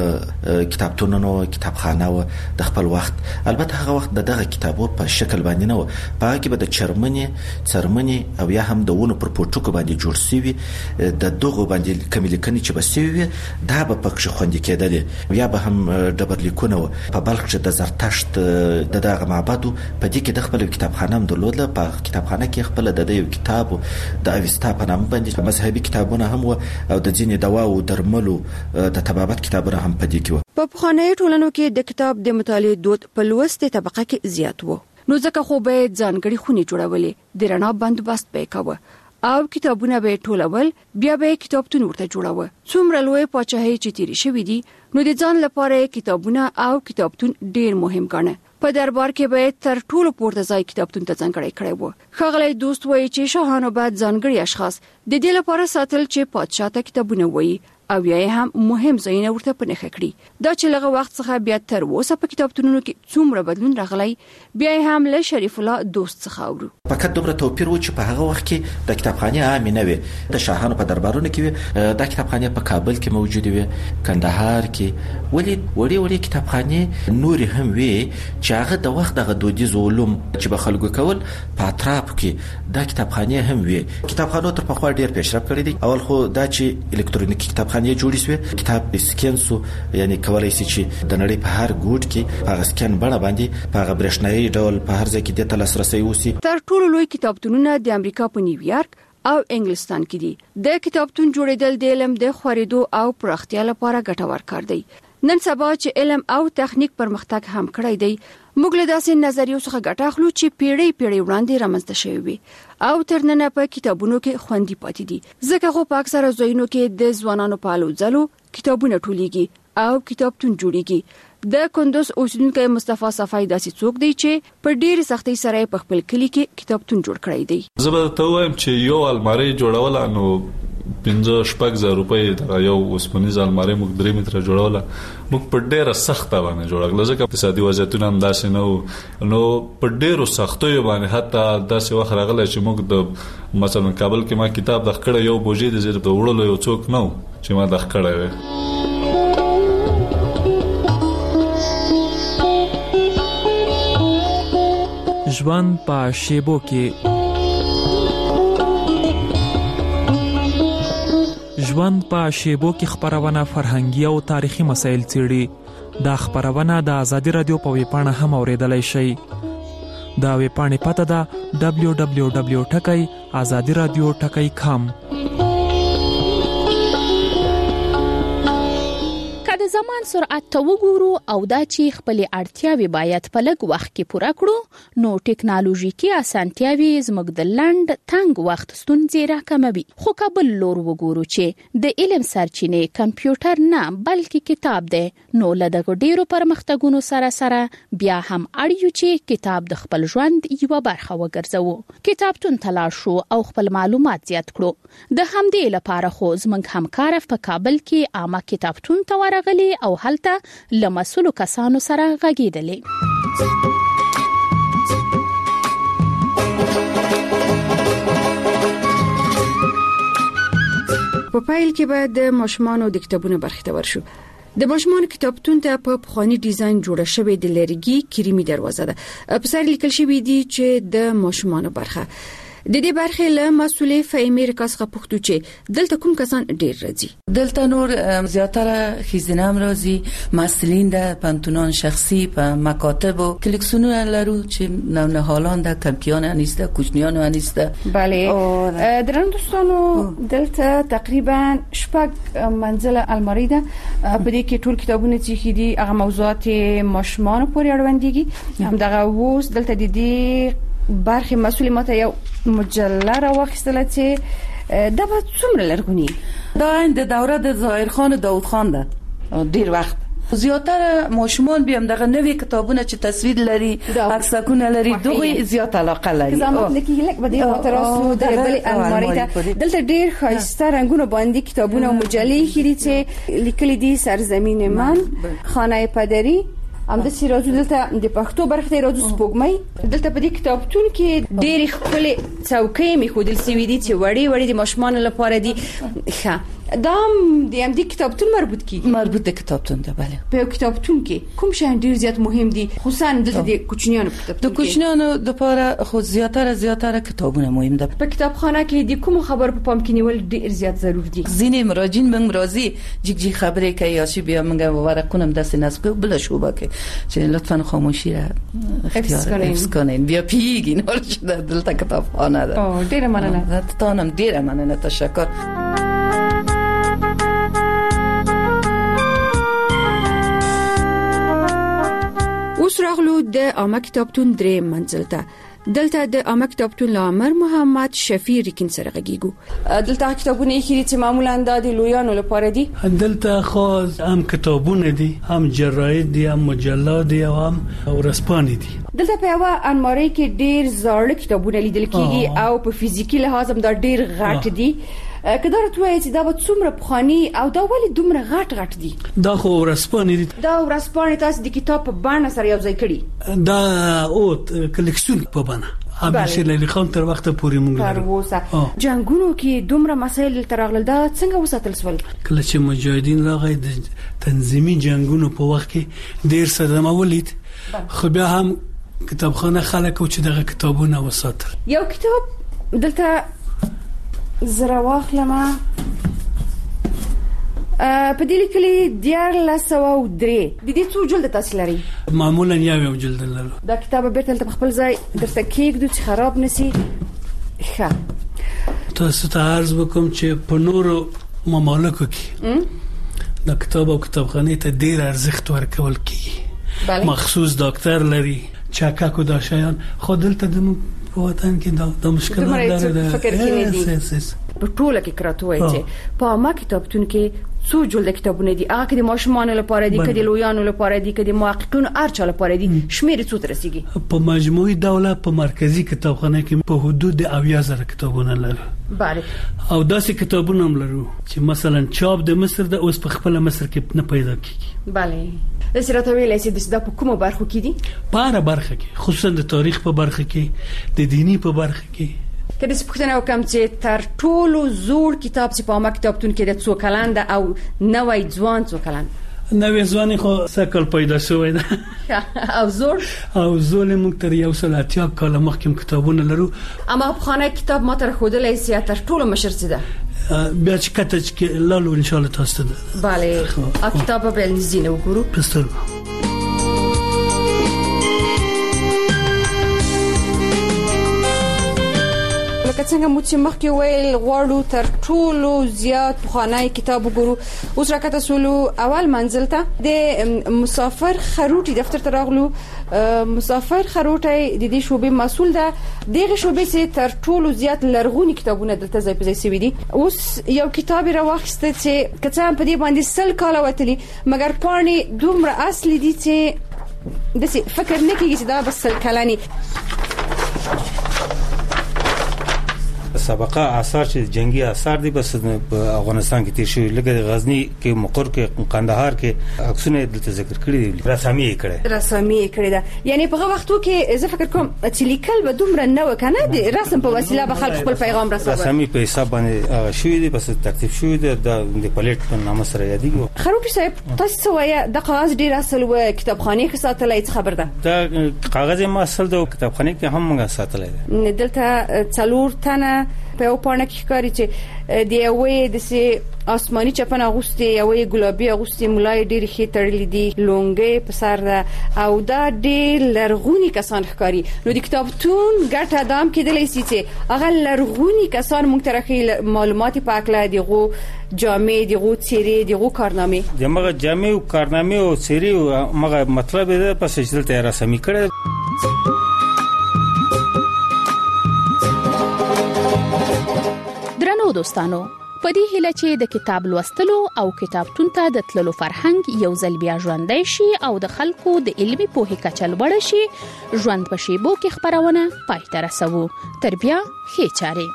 هم کتابتونونو کتابخانه و د خپل وخت. البته هغه وخت دغه کتابو په شکل باندې نه و، په هغه کې به د چرمنې څرمنې او یا هم د ونو پر پورټوکو باندې جوړ شوی د دغه باندې کمیلیکنی چې بسوي دا به پکښ خوندې کېدل یا به هم ډبرلیکونه په بلخ کې د زرتشت د دغه معبد په دې کې د خپل کتابخانه هم درلوده. په کتابخانه کې خپل د یو کتاب د اوستا په نام باندې مذهبي کتابونه هم و او د ځینې دوا او درملو د طبابت کتابونه هم په دې کې و. په پخوانیو ټولنو کې د کتاب د مطالعې دود په لوستې طبقه کې زیات و، نو ځکه خو به ځانګړي خونې جوړولې، د رڼا بندوبست به کاوه او کتابونه به ټولول، بیا به کتابتون ورته جوړاوه. څومره لوی پاچاهي چې تیری شوی دي نو د ځان لپاره کتابونه او کتابتون ډیر مهم ګڼه. په دربار کې به تر ټولو پورته ځای کتابتون ته ځانګړی کړی و. ښاغلی دوست وایي چې شاهانو باید ځانګړي اشخاص د دې لپاره ساتل چې پادشاه ته کتابونه وایي او یا هم مهم ځایونه ورته پنهخه کړي. دا چې لغه وخت څخه بیا تر اوسه په کتابتونونو کې څومره بدلون راغلی بیا هم له شریف الله دوست څخه اورو. فقط دومره توپیر و چې په هغه وخت کې د کتابخانې عامه نه وي. د شاهانو په دربارونو کې د کتابخانې په کابل کې موجود وي، کندهار کې، ولې وړي وړي کتابخانې نور هم وي چې هغه د وخت د دودیز علوم چې به خلکو کول په اطراف کې د کتابخانې هم وي. کتابخانو تر پخوا ډیر پیشرفت کړی دی. اول خو دا چې الکترونیکی کتابخانې جوړې شوې، کتاب سکین سو، یعنی کولای شي چې د نړۍ په هر ګوټ کې هغه سکین بڼه باندې په هغه برېښنایي ډول په هر ځای کې د تلاسرسي وسی. تر ټولو لوی کتابتونونه د امریکا په نیویارک او انګلستان کې دي. د کتابتون جوړېدل د علم د خورېدو او پراختیا لپاره ګټور کار دی. نن سبا چې علم او تخنیک پرمختګ هم کړی دی، موږ له داسې نظریو څخه ګټه اخلو چې پیړۍ پیړۍ وړاندې رامنځته شوی وي او تر نن په کتابونو کې خوندي پاتې دي. ځکه خو په اکثره ځایونو کې د ځوانانو په الو ځلو کتابونه ټولېږي او کتابتون جوړېږي. د کندوز اوسیدونکو مصطفی صفای داسې څوک دی چې په ډېر سختۍ سره په خپل کلی کې کتابتون جوړ کړی دی. زه به ته وایم چې یو الماری جوړول نو پنځه شپږ زره روپۍ دا یو اوسمنیز الماری موږ درې متره جوړوله. موږ په ډېره سخته باندې جوړکړه ځکه اقتصادي وضعیتونه هم داسې نه وو. نو په ډېرو سختیو باندې حتی داسې وخت راغلی چې موږ د مثلا کابل کې ما کتاب د خکړه یو بوجي د زیر د وړلو یو څوک نه چې ما د خکړه وي. ژوند په شیبو کې ژوند په شیبو کې خبرونه فرهنګي او تاریخي مسایل څېړي. دا خبرونه د آزادي رادیو په ویبپاڼه هم اوریدلای شئ. دا ویبپاڼه پته ده دبلیو دبلیو دبلیو ټکی آزادي رادیو ټکی کام. د زمان سرعت ته وګورو او دا چې خپل اړتیاوې باید په لږ وخت کې پوره کړو نو ټکنالوژیکي اسانتیاوې زموږ د لنډ تنګ وخت ستونزې راکموي. خو کابل لور وګورو چې د علم سرچینې کمپیوټر نه بلکې کتاب دی نو له دغه ډیرو پرمختګونو سره سره بیا هم اړ یو چې کتاب د خپل ژوند یوه برخه وګرځوو. کتابتون ته لاړ شو او خپل معلومات زیات کړو. د همدې لپاره خو زموږ همکار په کابل کې عامه کتابتون ته ورغلی او هلته له مسؤلو کسانو سره غږېدلې. په پیل کې به د ماشومانو د کتابونو برخه ته ورشو. د ماشومانو کتابتون ته په پخوانی ډیزاین جوړه شوې د لرګي کریمي دروازه ده. په سر لیکل شوی دی چې د ماشومانو برخه د دې برخې له مسولې فهمي رکاس څخه پوښتو چې دلته کوم کسان ډیر راځي. دلته نور زیاتره خیزینام راځي، مسئولین د پانتونان شخصي په مکاتب و کلکسیونونه لرو چې نو نهالان د کمپیان نیست، کوچنیان نیست. بله درنو دوستانو دلته تقریبا شپږ منزل الماری ده. په دې کې ټول کتابونه چې دي هغه موضوعات ماشومان پورې اړوندېږي. همدغه اوس دلته د دې برخه مسئول ماته یو مجله را واخیستله چې دا به څومره لرغونی دا د دوره د ظاهر خان داوود خان ده. ډیر وخت زیاتره ماشومان بیا دغه نوې کتابونه چې تصویر لري، عکسونه لري، دغه زیات علاقه لري. زموږ د کې لک بده خاطرات د بل الماری ته دلته ډیر خاصه رنگونه باندې کتابونه او مجلې خېری چې لیکلي دي سرزمین من، خانه پدری، ام د سیرازو دلته د پښتو برخه ته راځو سپوږمۍ. دلته په دې کتابتون کې ډېر خپل څوکۍ می خودل سوي دي چې وړي وړي د ماشومان لپاره دي. ښه دا د ام دې کتابتون مربوط کیږي مربوط د کتابتون ده. بله په کتابتون کې کوم شی ډېر زیات مهم دي، خصوصا دلته د کوچنیانو په کتابتون د کوچنیانو لپاره خو زیاتره زیاتره کتابونه مهم ده. په کتابخانه کې د کوم خبر په پام کې نیول ډېر زیات ضروري دي. ځینې مراجعین موږ راځي جګ جګ خبرې کوي یا شی بیا موږ ورقونه داسې نسبه بل شوبه کې چې لطفا خاموشی را اختیار حفظ کنین. بیا پیگین حال شده دلته کتابخانه ده. اوه ډیره مننه. تانم ډیره مننه، تشکر. اوس راغلو د عامه کتابتون درې منزل ته. دلته د عامه کتابتون لامر محمد شفیع ریکن سره غږیږو. دلته کتابونه یې چې معمولا د لویانو لپاره دي. دلته خاص هم کتابونه دي، هم جراید دي، هم مجلات دي او هم ورځپاڼې دي. دلته په یو الماری کې ډیر زاړه کتابونه لیدل کیږي او په فزیکی لحاظ هم دا ډیر غټ دي. کله راځوي چې دا به څومره پخوانی او دا ولې دومره غټ غټ دي؟ دا خو ورځپاڼې دي. دا ورځپاڼې تاسو د کتاب په باندې سره یو ځای کړی؟ دا او کلیکسیون په باندې ابي شلالي خان تر وخت پورې مونږ لرو. جنگونو کې دومره مسایل ترغل دا څنګه وساتل سول؟ کله چې مجاهدین راغی د تنظیمي جنگونو په وخت کې ډیر صدمه ولید، خو بیا هم کتابخانه خلک او چې دغه کتابونه وساتل. یو کتاب دلته زرا واخلمه په دې لیکلي دیار لسو درې. د دې څو جلد تاسو لري؟ معمولا یو یو جلد لرو. دا کتاب به تل خپل ځای درته کېږدو چې خراب نشي. ښه تاسو ته عرض وکم چې په نورو ممالکو کې دا کتاب او کتابخانه ته ډیر ارزښت ورکول کیږي. مخصوص ډاکټر لري، چاکاکو دا شیان. خو دلته د وطن کې دا د مشکلات لري. فکر کې دي په ټوله کې کراتوي چې په ما کتابتون کې څو جلد کتابونه دي. هغه کې د ماشومان لپاره دي، کدي لویانو لپاره دي، کدي محققینو ارچا لپاره دي. شمیر څو تر رسیدي؟ په مجموعي ډول په مرکزی کتابخانه کې په حدود اویا زره کتابونه لري. بله او داسې کتابونه هم لرو چې مثلا چاپ د مصر د اوس په خپل مصر کې نه پیدا کیږي. بله د سیرت ویلې چې د کومه برخه کې دي؟ په هر برخه کې، خصوصا د تاریخ په برخه کې، د دینی په برخه کې. کله چې پوښتنه وکم چې تر ټولو زوړ کتاب چې په عامه کتابتون کې د څو کلن ده او نوې ځوان څو کلن؟ نوې ځوان خو سکل پیدا شوی ده. او زوړ او زوړ موږ تر یو سل اتیا کال مخکې کتابونه لرو. اما په خانه کتاب ما تر خودلې سي تر ټولو مشر څه ده؟ بیا چې کته چې لالو ان شاء الله تاسو ته. bale ا کتاب به نزینه وګورو. پستر لکه څنګه مو چې مخکې ویل غواړو تر ټولو زیات پخوانی کتاب وګورو. اوس راکته سولو اول منزل ته د مسافر خروټي دفتر ته راغلو. مسافر خروټي د دې شوبې مسول ده. دغه شوبې چې تر ټولو زیات لرغونی کتابونه دلته ځای په ځای سوي دي. اوس یو کتاب راوخسته چې کڅا په دې باندې سل کال وتلی، مګر پانی دومره اصلي دي چې د فکر نه کیږي چې دا بس سل کلانی. سابقه آثار چې جنگي آثار دي بس په افغانستان کې تیر شوی لکه غزنی کې مقر کې قندهار کې عکسونه دلته ذکر کړی دي رسامي کړي رسامي کړي دا یعنی په وختو کې زه فکر کوم چې لیکل به دومره نه وکنه د رسم په وسیله به خلک خپل پیغام رسوي رسامي په حساب باندې شوی دي بس ترتیب شوی دي د پلیټ په نامه سره یادېږي. خروپی صاحب تاسو وایي د کاغذ ډیر اصل و کتابخانه کې ساتلای خبر ده دا کاغذ ما اصل د کتابخانه کې هم موږ ساتلای ده دلته څلور تنه په یو پاڼه کې ښکاري چې د یوې د سي آسماني چپن اغوستي یوې ګلابي اغوستي ملای ډېر ښه تړلې دي لونګې په سر ده او دا ډېر لرغوني کسان ښکاري. نو د کتابتون ګټه دام کېدلی سي چې هغه لرغوني کسان موږ ته راښیي معلومات په اکله دغو جامې دغو څیرې دغو کارنامې دغه جامې او کارنامې او څیرې مغه مطلب ده پس چې دلته رسمي کړي. درنو دوستانو په دې هیله چې د کتاب لوستلو او کتابتون ته د تللو فرهنګ یو ځل بیا ژوندی شي او د خلکو د علمي پوهې کچه لوړه شي ژوند په شیبو کې خبرونه پای ته رسوو. تر بیا ښې چارې.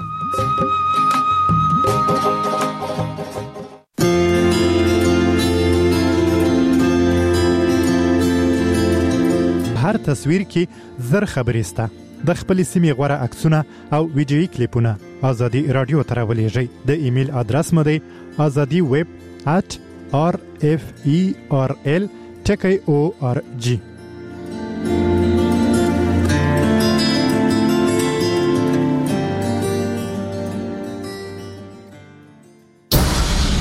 هر تصویر کې زر خبرې سته. د خپل سیمې غوړه عکسونه او ویډیوي کلیپونه ازادي رادیو ته راولېږئ. د ایمیل ادرس مو دی azadi web at r f e r l ټکی او ار جی.